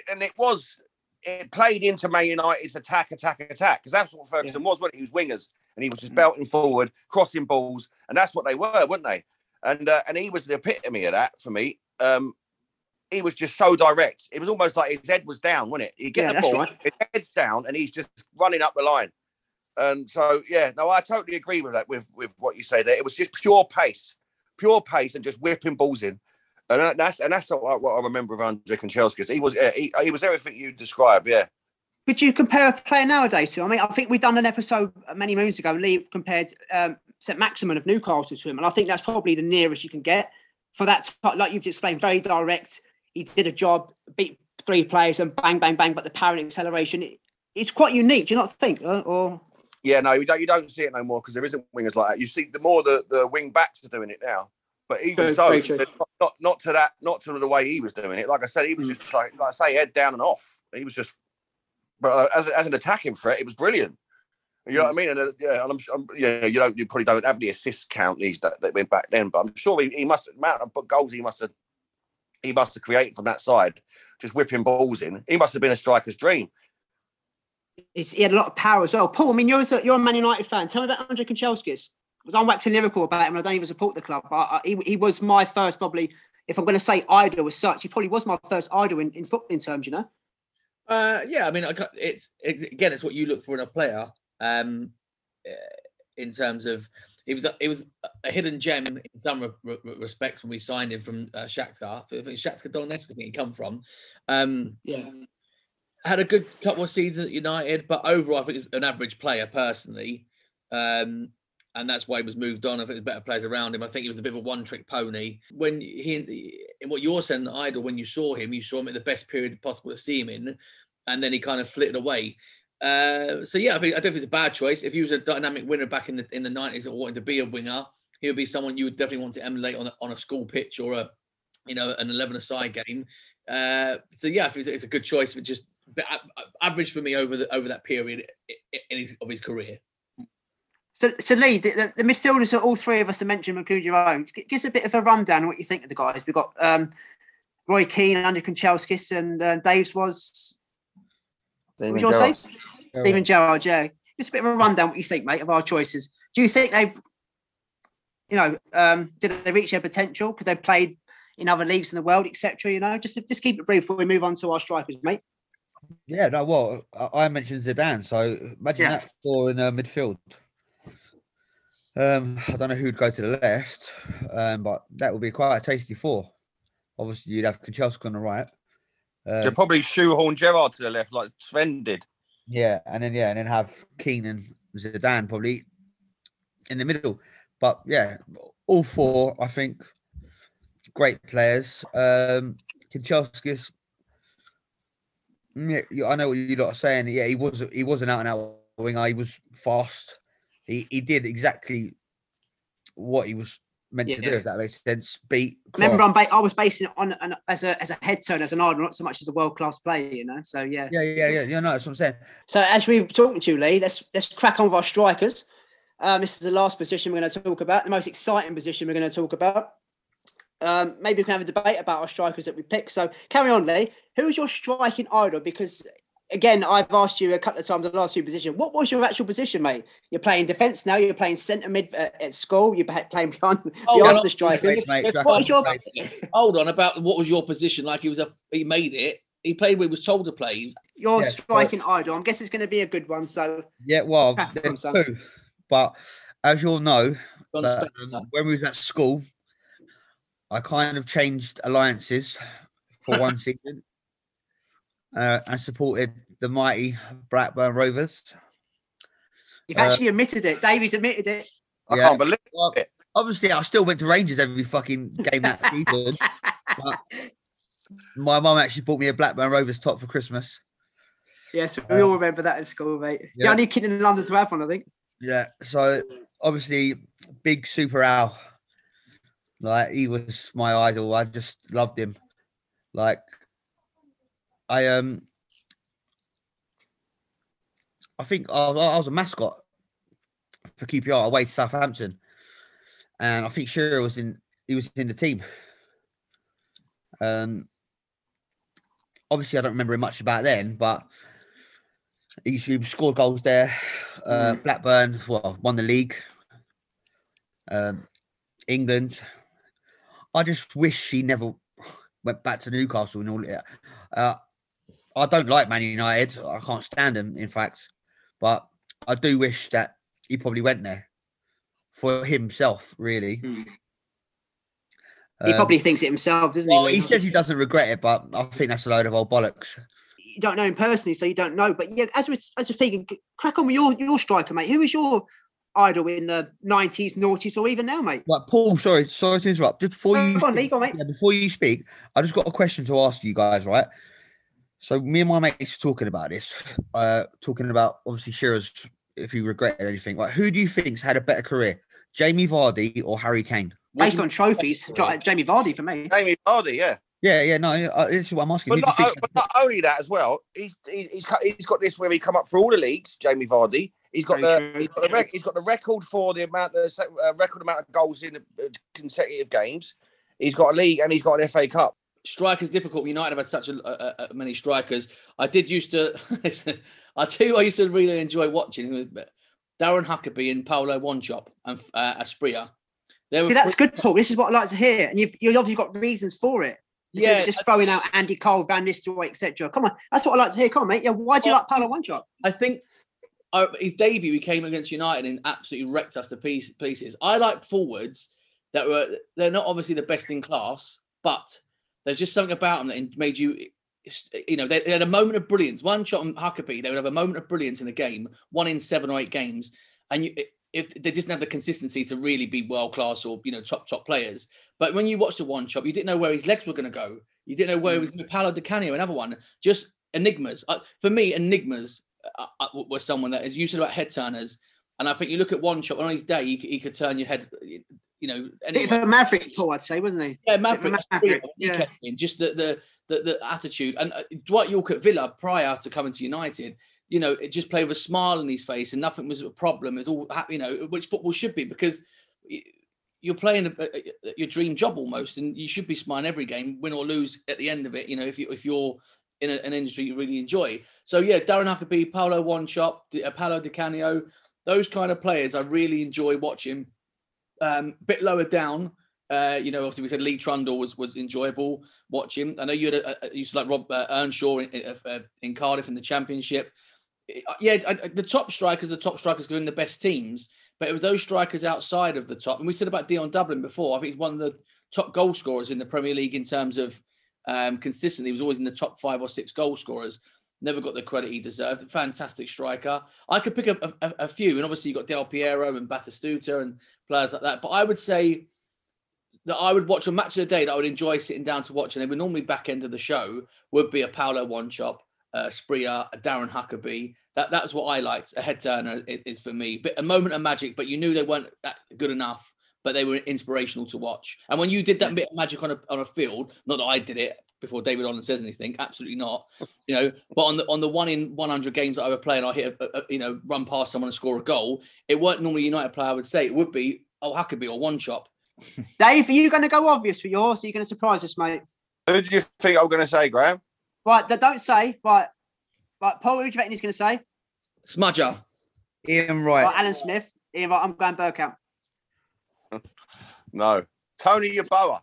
it played into Man United's attack, because that's what Ferguson was, wasn't he? He was wingers, and he was just belting forward, crossing balls, and that's what they were, weren't they? And he was the epitome of that for me. He was just so direct. It was almost like his head was down, wasn't it? He'd get the ball, his head's down, and he's just running up the line. And so, I totally agree with that, with what you say there. It was just pure pace and just whipping balls in. And that's what I remember of Andre Kanchelskis. He was everything you described, yeah. Could you compare a player nowadays to him? I mean, I think we've done an episode many moons ago. Lee compared St. Maximin of Newcastle to him, and I think that's probably the nearest you can get for that. Like you've explained, very direct. He did a job, beat 3 players, and bang, bang, bang. But the power and acceleration, it's quite unique. Do you not think? Or yeah, no, you don't see it no more because there isn't wingers like that. You see, the more the wing backs are doing it now. But even not to the way he was doing it. Like I said, he was just like I say, head down and off. He was just. But as an attacking threat, it was brilliant. You know what I mean? And you probably don't have the assist count that went back then, but I'm sure he must have amount of goals he must have created from that side, just whipping balls in. He must have been a striker's dream. He had a lot of power as well. Paul, I mean, you're a Man United fan. Tell me about Andre Kanchelskis. I'm waxing lyrical about him, and I don't even support the club. But he was my first, probably, if I'm going to say idol as such, he probably was my first idol in footballing terms. You know. Yeah, I mean, it's what you look for in a player. In terms of, it was a hidden gem in some respects when we signed him from Shakhtar. Shakhtar Donetsk, I think he come from. Had a good couple of seasons at United, but overall, I think he's an average player personally. And that's why he was moved on. I think there's better players around him. I think he was a bit of a one-trick pony. When in what you're saying, Idol, when you saw him at the best period possible to see him in, and then he kind of flitted away. I don't think it's a bad choice. If he was a dynamic winner back in the 90s or wanting to be a winger, he would be someone you would definitely want to emulate on a school pitch or an 11-a-side game. I think it's a good choice, but just average for me over that period of his career. So Lee, the midfielders that all 3 of us have mentioned, including your own, give us a bit of a rundown of what you think of the guys. We've got Roy Keane, Andre Kanchelskis, and Dave's was... Steven Gerrard. Steven Gerrard, yeah. Just a bit of a rundown what you think, mate, of our choices. Do you think they, did they reach their potential? Could they have played in other leagues in the world, etc.? Just keep it brief before we move on to our strikers, mate. Yeah, no, well, I mentioned Zidane, so imagine that for in midfield. I don't know who'd go to the left, but that would be quite a tasty 4. Obviously, you'd have Kanchelskis on the right. You'd probably shoehorn Gerrard to the left like Sven did. Yeah, and then have Keane and Zidane probably in the middle. But yeah, all 4, I think, great players. Kanchelskis, I know what you lot are saying. Yeah, he was an out-and-out winger. He was fast. He did exactly what he was meant to do, if that makes sense. Beat. Remember, I was basing it on as a head turn, as an idol, not so much as a world class player, you know. So yeah. Yeah. No, that's what I'm saying. So as we were talking to you, Lee, let's crack on with our strikers. This is the last position we're going to talk about, the most exciting position we're going to talk about. Maybe we can have a debate about our strikers that we pick. So carry on, Lee. Who is your striking idol? Because again, I've asked you a couple of times the last few positions. What was your actual position, mate? You're playing defence now. You're playing centre mid at school. You're playing beyond the strikers. Hold on, about what was your position? Like he made it. He played where he was told to play. Your striking idol. I guess it's going to be a good one. So yeah, well, there's two. But as you all know, when we was at school, I kind of changed alliances for one season. And supported the mighty Blackburn Rovers. You've actually admitted it. Davies admitted it. I can't believe it. Obviously, I still went to Rangers every fucking game that season. But my mum actually bought me a Blackburn Rovers top for Christmas. Yes, we all remember that at school, mate. The only kid in London to have one, I think. Yeah, so obviously, big Super Al. Like, he was my idol. I just loved him. Like, I think I was a mascot for QPR away to Southampton, and I think Shearer was in the team. Obviously I don't remember much about then, but he scored goals there. Blackburn won the league. England. I just wish he never went back to Newcastle and all that. I don't like Man United. I can't stand them, in fact. But I do wish that he probably went there for himself, really. He probably thinks it himself, doesn't he? Well, he says he doesn't regret it, but I think that's a load of old bollocks. You don't know him personally, so you don't know. But yeah, as we're speaking, crack on with your striker, mate. Who was your idol in the 90s, noughties, or even now, mate? Like, Paul, sorry to interrupt. Just before before you speak, I just got a question to ask you guys, right? So me and my mates were talking about this, talking about obviously Shearer's, if he regretted anything. Like, who do you think's had a better career, Jamie Vardy or Harry Kane? Based on trophies, Jamie Vardy for me. Jamie Vardy, yeah. Yeah, no, this is what I'm asking. But not only that as well, he's got this where he come up for all the leagues, Jamie Vardy. He's got the record for the record amount of goals in consecutive games. He's got a league and he's got an FA Cup. Strikers difficult. United have had such many strikers. I used to I'll tell you what I used to really enjoy watching. Darren Huckabee and Paulo Wanchope and Asprilla. That's good, Paul. This is what I like to hear. And you've obviously got reasons for it. Just throwing out Andy Cole, Van Nistelrooy, etc. Come on, that's what I like to hear. Come on, mate. Yeah, why do you like Paulo Wanchope? I think his debut, he came against United and absolutely wrecked us to pieces. I like forwards they're not obviously the best in class, but there's just something about them that made you, they had a moment of brilliance. Wanchope and Huckabee, they would have a moment of brilliance in a game, 1 in 7 or 8 games, and if they just didn't have the consistency to really be world class or top players. But when you watched the Wanchope, you didn't know where his legs were going to go. You didn't know where he was. Paulo Di Canio, another one, just enigmas. For me, enigmas was someone that is used to about head turners. And I think you look at Wanchope on his day, he could turn your head. Bit of a maverick, Paul, I'd say, wasn't he? Yeah, maverick. Yeah. Just the attitude. And Dwight Yorke at Villa prior to coming to United, it just played with a smile on his face and nothing was a problem. It's all happy, which football should be, because you're playing your dream job almost, and you should be smiling every game, win or lose at the end of it. If you're in an industry you really enjoy. So yeah, Darren Huckabee, Paulo Wanchope, Paulo Di Canio, those kind of players I really enjoy watching. Bit lower down, obviously we said Lee Trundle was enjoyable watching. I know you used to like Rob Earnshaw in Cardiff in the Championship. The top strikers going the best teams, but it was those strikers outside of the top. And we said about Dion Dublin before. I think he's one of the top goal scorers in the Premier League in terms of consistency. He was always in the top 5 or 6 goal scorers. Never got the credit he deserved. Fantastic striker. I could pick up a few, and obviously you've got Del Piero and Batistuta and players like that. But I would say that I would watch a match of the day that I would enjoy sitting down to watch, and they would normally back end of the show would be a Paulo Wanchope, Asprilla, a Darren Huckabee. That's what I liked. A head turner is for me. But a moment of magic, but you knew they weren't that good enough. but they were inspirational to watch. And when you did that bit of magic on a field, not that I did it before David Holland says anything, absolutely not. But on the 1 in 100 games that I would play and I hit run past someone and score a goal, it weren't normally a United player I would say. It would be Huckabee or One Chop. Dave, are you going to go obvious for yours? Are you going to surprise us, mate? Who did you think I was going to say, Graham? Right, don't say. Right, Paul, who do you reckon he's going to say? Smudger. Ian Wright. Right, Alan Smith. Ian Wright, I'm going Bergkamp. No. Tony Yeboah.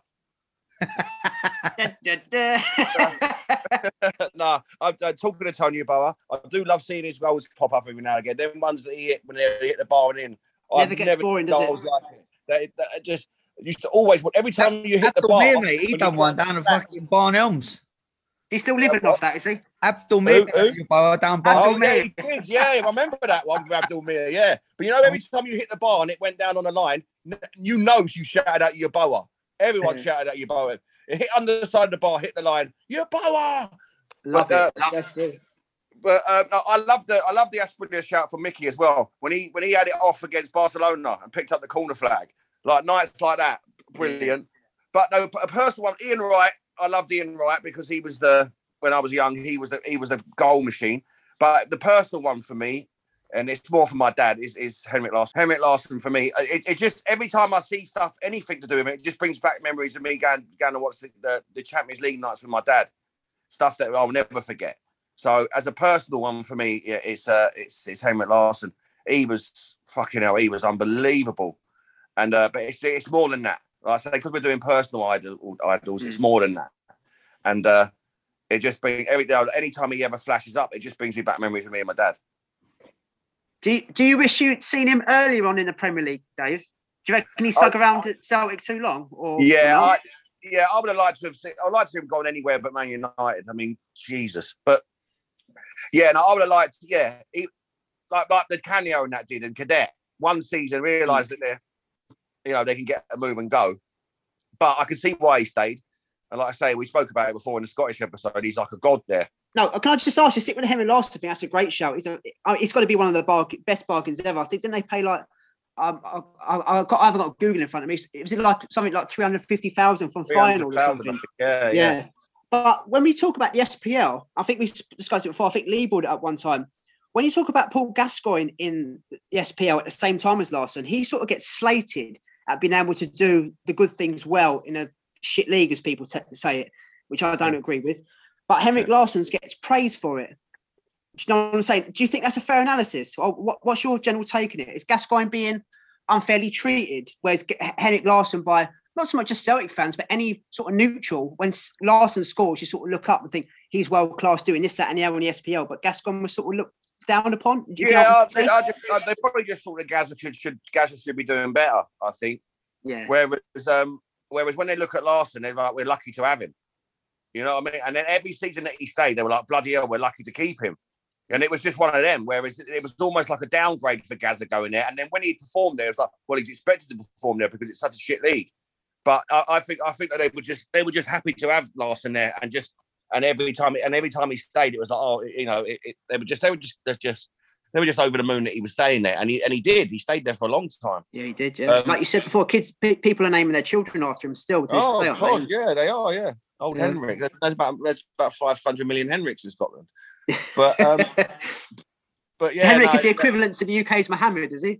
No, I'm talking to Tony Yeboah. I do love seeing his goals pop up every now and again. Them ones that he hit when they hit the bar and in. Never gets boring, does it? Like it. That just used to always. Every time you hit the bar, mate, he done one down the fucking Barn Elms. He's still living off that, is he? Abdul Mir down Barn. Oh, yeah, he did. Yeah, I remember that one with Abdul Mir. Yeah, but every time you hit the bar and it went down on the line, you shouted out Yeboah. Everyone shouted out Yeboah. It hit under the side of the bar, hit the line. Yeboah. Love it. But no, I love the Aspinall shout from Mickey as well. When he had it off against Barcelona and picked up the corner flag, like nights like that, brilliant. But no, a personal one, Ian Wright. I loved Ian Wright because he was when I was young, he was the goal machine. But the personal one for me, and it's more for my dad, is Henrik Larsson. Henrik Larsson for me, it just every time I see stuff, anything to do with it just brings back memories of me going to watch the Champions League nights with my dad. Stuff that I'll never forget. So as a personal one for me, yeah, it's Henrik Larsson. He was fucking hell. He was unbelievable, and but it's more than that. Like I say, because we're doing personal idols, it's more than that. And it just brings any time he ever flashes up, it just brings me back memories of me and my dad. Do you wish you'd seen him earlier on in the Premier League, Dave? Do you reckon he stuck around at Celtic too long? I would have liked to have seen. I'd like to see him going anywhere but Man United. I mean, Jesus, but. Yeah, no, I would have liked, like the Canio and that did, and Cadet, one season realised that they can get a move and go. But I can see why he stayed. And like I say, we spoke about it before in the Scottish episode, he's like a god there. No, can I just ask you, stick with the Henry Larsson thing, that's a great shout. He's got to be one of the best bargains ever. I think, didn't they pay like, I haven't got Google in front of me, it was like something like 350,000 from final or something. Yeah. But when we talk about the SPL, I think we discussed it before. I think Lee brought it up one time. When you talk about Paul Gascoigne in the SPL at the same time as Larsson, he sort of gets slated at being able to do the good things well in a shit league, as people say it, which I don't agree with. But Henrik Larsson gets praised for it. Do you know what I'm saying? Do you think that's a fair analysis? Or what's your general take on it? Is Gascoigne being unfairly treated? Whereas Henrik Larsson, by not so much just Celtic fans, but any sort of neutral, when Larsson scores, you sort of look up and think he's world class doing this, that, and the other in the SPL. But Gascoigne was sort of looked down upon. They probably just thought that Gazza should be doing better, I think. Yeah. Whereas when they look at Larsson, they're like, we're lucky to have him. You know what I mean? And then every season that he stayed, they were like, bloody hell, we're lucky to keep him. And it was just one of them, whereas it was almost like a downgrade for Gazza going there. And then when he performed there, it was like, well, he's expected to perform there because it's such a shit league. But I think that they were just happy to have Larsson there, and every time he stayed, it was like, they were just over the moon that he was staying there, and he did. He stayed there for a long time. Yeah, he did. Yeah, like you said before, people are naming their children after him still. Oh God, yeah, they are. Yeah, old Henrik. There's about 500 million Henriks in Scotland. But but yeah, Henrik is the equivalent to the UK's Mohammed, is he?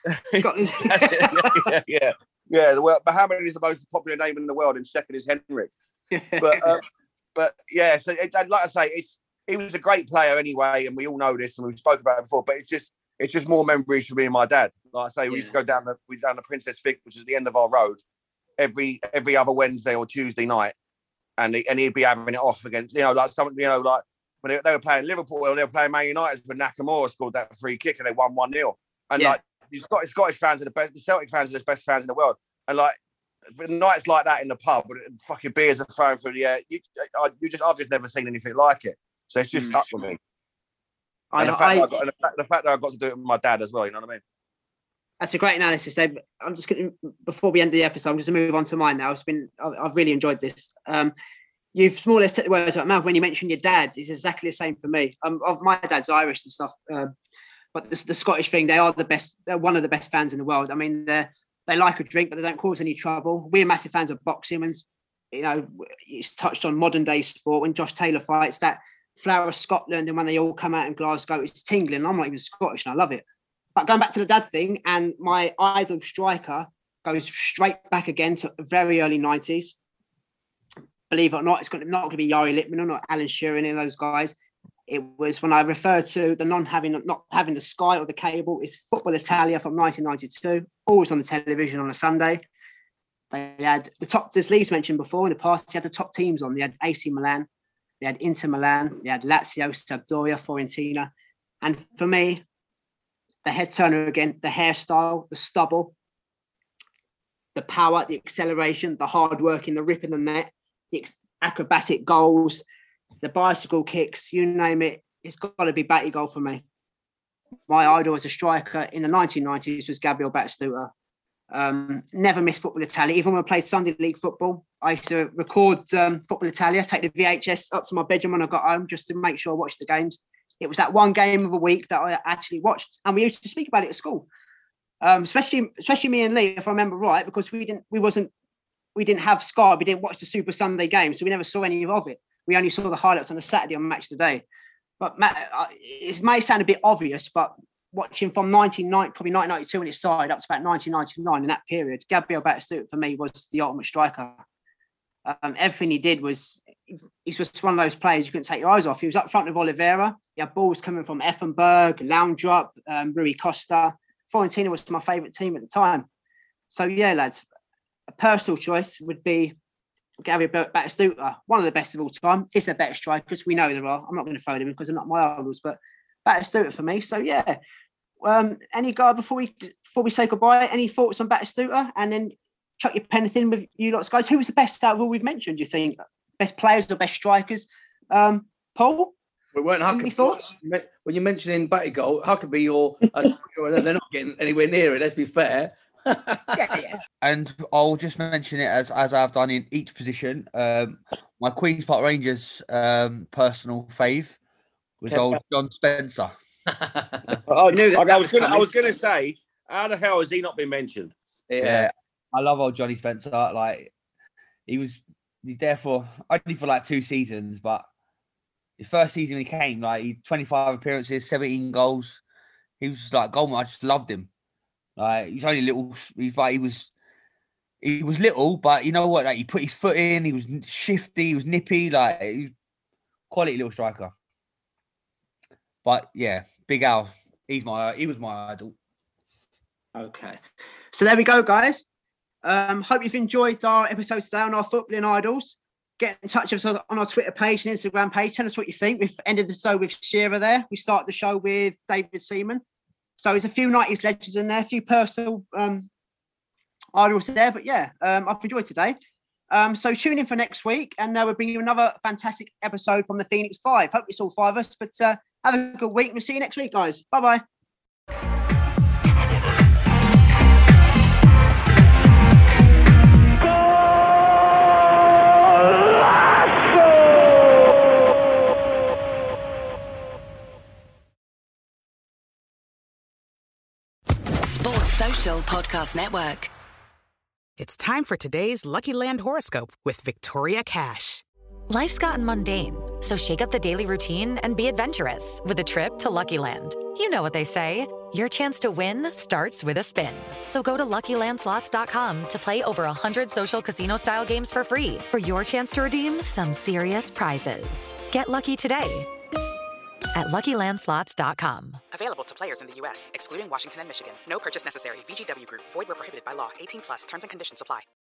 Yeah. Yeah, well, Mohammed is the most popular name in the world, and second is Henrik. But yeah, so like I say, he was a great player anyway, and we all know this, and we've spoken about it before. But it's just more memories for me and my dad. Like I say, we used to go down the Princess Vic, which is the end of our road, every other Wednesday or Tuesday night, and he'd be having it off against like when they were playing Liverpool, or they were playing Man United, when Nakamura scored that free kick and they won 1-0, and like. The Scottish fans are the best. The Celtic fans are the best fans in the world. And like nights like that in the pub, and fucking beers are thrown through the air. I've just never seen anything like it. So it's just stuck with me. And the fact that I got to do it with my dad as well. You know what I mean? That's a great analysis, Dave. I'm just going to, before we end the episode, I'm just going to move on to mine now. I've really enjoyed this. You've more or less took the words out of my mouth when you mentioned your dad. It's exactly the same for me. My dad's Irish and stuff. But the Scottish thing, they are the best. They're one of the best fans in the world. I mean, the They like a drink, but they don't cause any trouble. We're massive fans of boxing. And, you know, it's touched on modern day sport. When Josh Taylor fights, that Flower of Scotland, and when they all come out in Glasgow, it's tingling. I'm not even Scottish, and I love it. But going back to the dad thing, and my idol striker goes straight back again to very early 90s. Believe it or not, it's not going to be Jari Litmanen or not Alan Shearer, any of those guys. It was when I refer to the not having the Sky or the cable, it's Football Italia from 1992, always on the television on a Sunday. They had the top, as Lee's mentioned before in the past, they had the top teams on. They had AC Milan, they had Inter Milan, they had Lazio, Sampdoria, Fiorentina. And for me, the head turner again, the hairstyle, the stubble, the power, the acceleration, the hard working, the rip in the net, the acrobatic goals, the bicycle kicks, you name it, it's got to be Batigol for me. My idol as a striker in the 1990s was Gabriel Batistuta. Never missed Football Italia. Even when I played Sunday League football, I used to record Football Italia, take the VHS up to my bedroom when I got home just to make sure I watched the games. It was that one game of a week that I actually watched, and we used to speak about it at school. Especially me and Lee, if I remember right, because we didn't have Sky, we didn't watch the Super Sunday game, so we never saw any of it. We only saw the highlights on a Saturday on Match of the Day. But it may sound a bit obvious, but watching from 1992 when it started up to about 1999, in that period, Gabriel Batistuta for me was the ultimate striker. Everything he did was, he's just one of those players you couldn't take your eyes off. He was up front with Oliveira. He had balls coming from Effenberg, Laudrup, Rui Costa. Fiorentina was my favourite team at the time. So yeah, lads, a personal choice would be Gabriel Batistuta, one of the best of all time. Is there better strikers? We know there are. I'm not going to throw them in because they're not my idols, but Batistuta for me. So yeah. Any guy before we say goodbye? Any thoughts on Batistuta? And then chuck your pen in with you lots, guys. Who was the best out of all we've mentioned? Do you think best players or best strikers? Paul. We weren't Huckabee. Any thoughts? When you're mentioning Batigol, Huckabee, they're not getting anywhere near it. Let's be fair. Yeah. And I'll just mention it as I've done in each position. My Queen's Park Rangers personal fave was old John Spencer. I was going to say, how the hell has he not been mentioned? Yeah, I love old Johnny Spencer. Like he's there for only for like 2 seasons, but his first season he came, like he 25 appearances, 17 goals. He was just like goalman. I just loved him. Like he's only little. He was little, but you know what? Like he put his foot in. He was shifty. He was nippy. Like he was quality little striker. But yeah, Big Al. He was my idol. Okay, so there we go, guys. Hope you've enjoyed our episode today on our footballing idols. Get in touch with us on our Twitter page and Instagram page. Tell us what you think. We've ended the show with Shearer there. We started the show with David Seaman. So there's a few 90s legends in there, a few personal idols there. But yeah, I've enjoyed today. So tune in for next week, and we'll bring you another fantastic episode from the Phoenix 5. Hope it's all 5 of us, but have a good week. We'll see you next week, guys. Bye-bye. Sports Social Podcast Network. It's time for today's Lucky Land horoscope with Victoria Cash. Life's gotten mundane, so shake up the daily routine and be adventurous with a trip to Lucky Land. You know what they say, your chance to win starts with a spin. So go to LuckyLandSlots.com to play over 100 social casino-style games for free for your chance to redeem some serious prizes. Get lucky today at LuckyLandSlots.com. Available to players in the U.S., excluding Washington and Michigan. No purchase necessary. VGW Group. Void where prohibited by law. 18+. Terms and conditions apply.